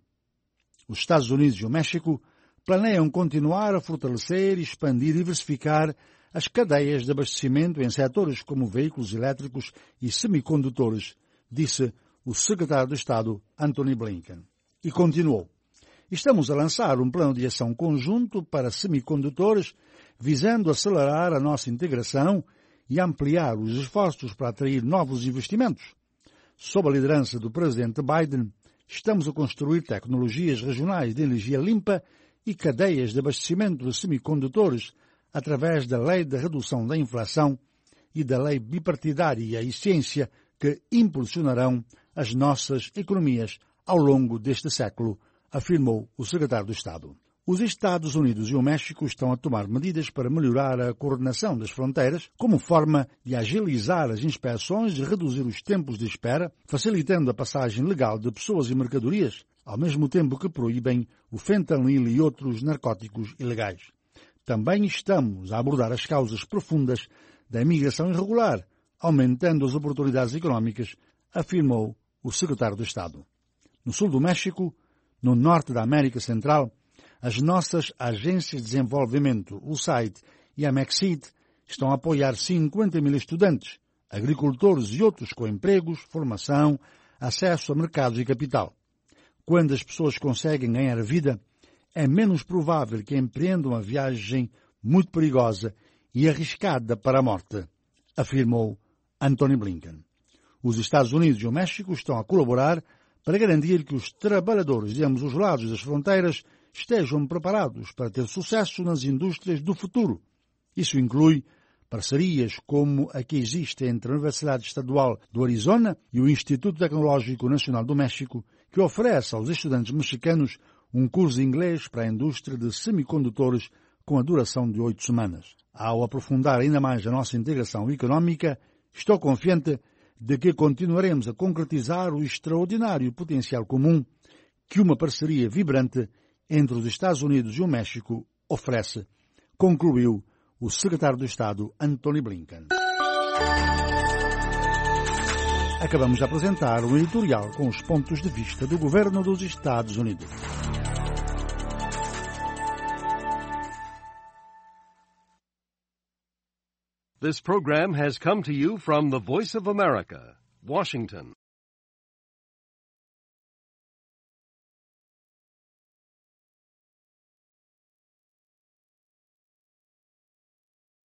Os Estados Unidos e o México planeiam continuar a fortalecer, expandir e diversificar as cadeias de abastecimento em setores como veículos elétricos e semicondutores, disse o secretário de Estado Antony Blinken. E continuou: estamos a lançar um plano de ação conjunto para semicondutores visando acelerar a nossa integração e ampliar os esforços para atrair novos investimentos. Sob a liderança do presidente Biden, estamos a construir tecnologias regionais de energia limpa e cadeias de abastecimento de semicondutores através da Lei de Redução da Inflação e da Lei Bipartidária e Ciência que impulsionarão as nossas economias ao longo deste século, afirmou o secretário de Estado. Os Estados Unidos e o México estão a tomar medidas para melhorar a coordenação das fronteiras como forma de agilizar as inspeções e reduzir os tempos de espera, facilitando a passagem legal de pessoas e mercadorias, ao mesmo tempo que proíbem o fentanil e outros narcóticos ilegais. Também estamos a abordar as causas profundas da imigração irregular, aumentando as oportunidades económicas, afirmou o secretário de Estado. No sul do México, no norte da América Central, as nossas agências de desenvolvimento, o SAID e a Mexid, estão a apoiar 50 mil estudantes, agricultores e outros com empregos, formação, acesso a mercados e capital. Quando as pessoas conseguem ganhar vida, é menos provável que empreendam uma viagem muito perigosa e arriscada para a morte, afirmou Antony Blinken. Os Estados Unidos e o México estão a colaborar para garantir que os trabalhadores de ambos os lados das fronteiras estejam preparados para ter sucesso nas indústrias do futuro. Isso inclui parcerias como a que existe entre a Universidade Estadual do Arizona e o Instituto Tecnológico Nacional do México, que oferece aos estudantes mexicanos um curso de inglês para a indústria de semicondutores com a duração de 8 semanas. Ao aprofundar ainda mais a nossa integração económica, estou confiante de que continuaremos a concretizar o extraordinário potencial comum que uma parceria vibrante entre os Estados Unidos e o México oferece, concluiu o secretário de Estado Antony Blinken. Acabamos de apresentar um editorial com os pontos de vista do governo dos Estados Unidos. This program has come to you from the Voice of America, Washington.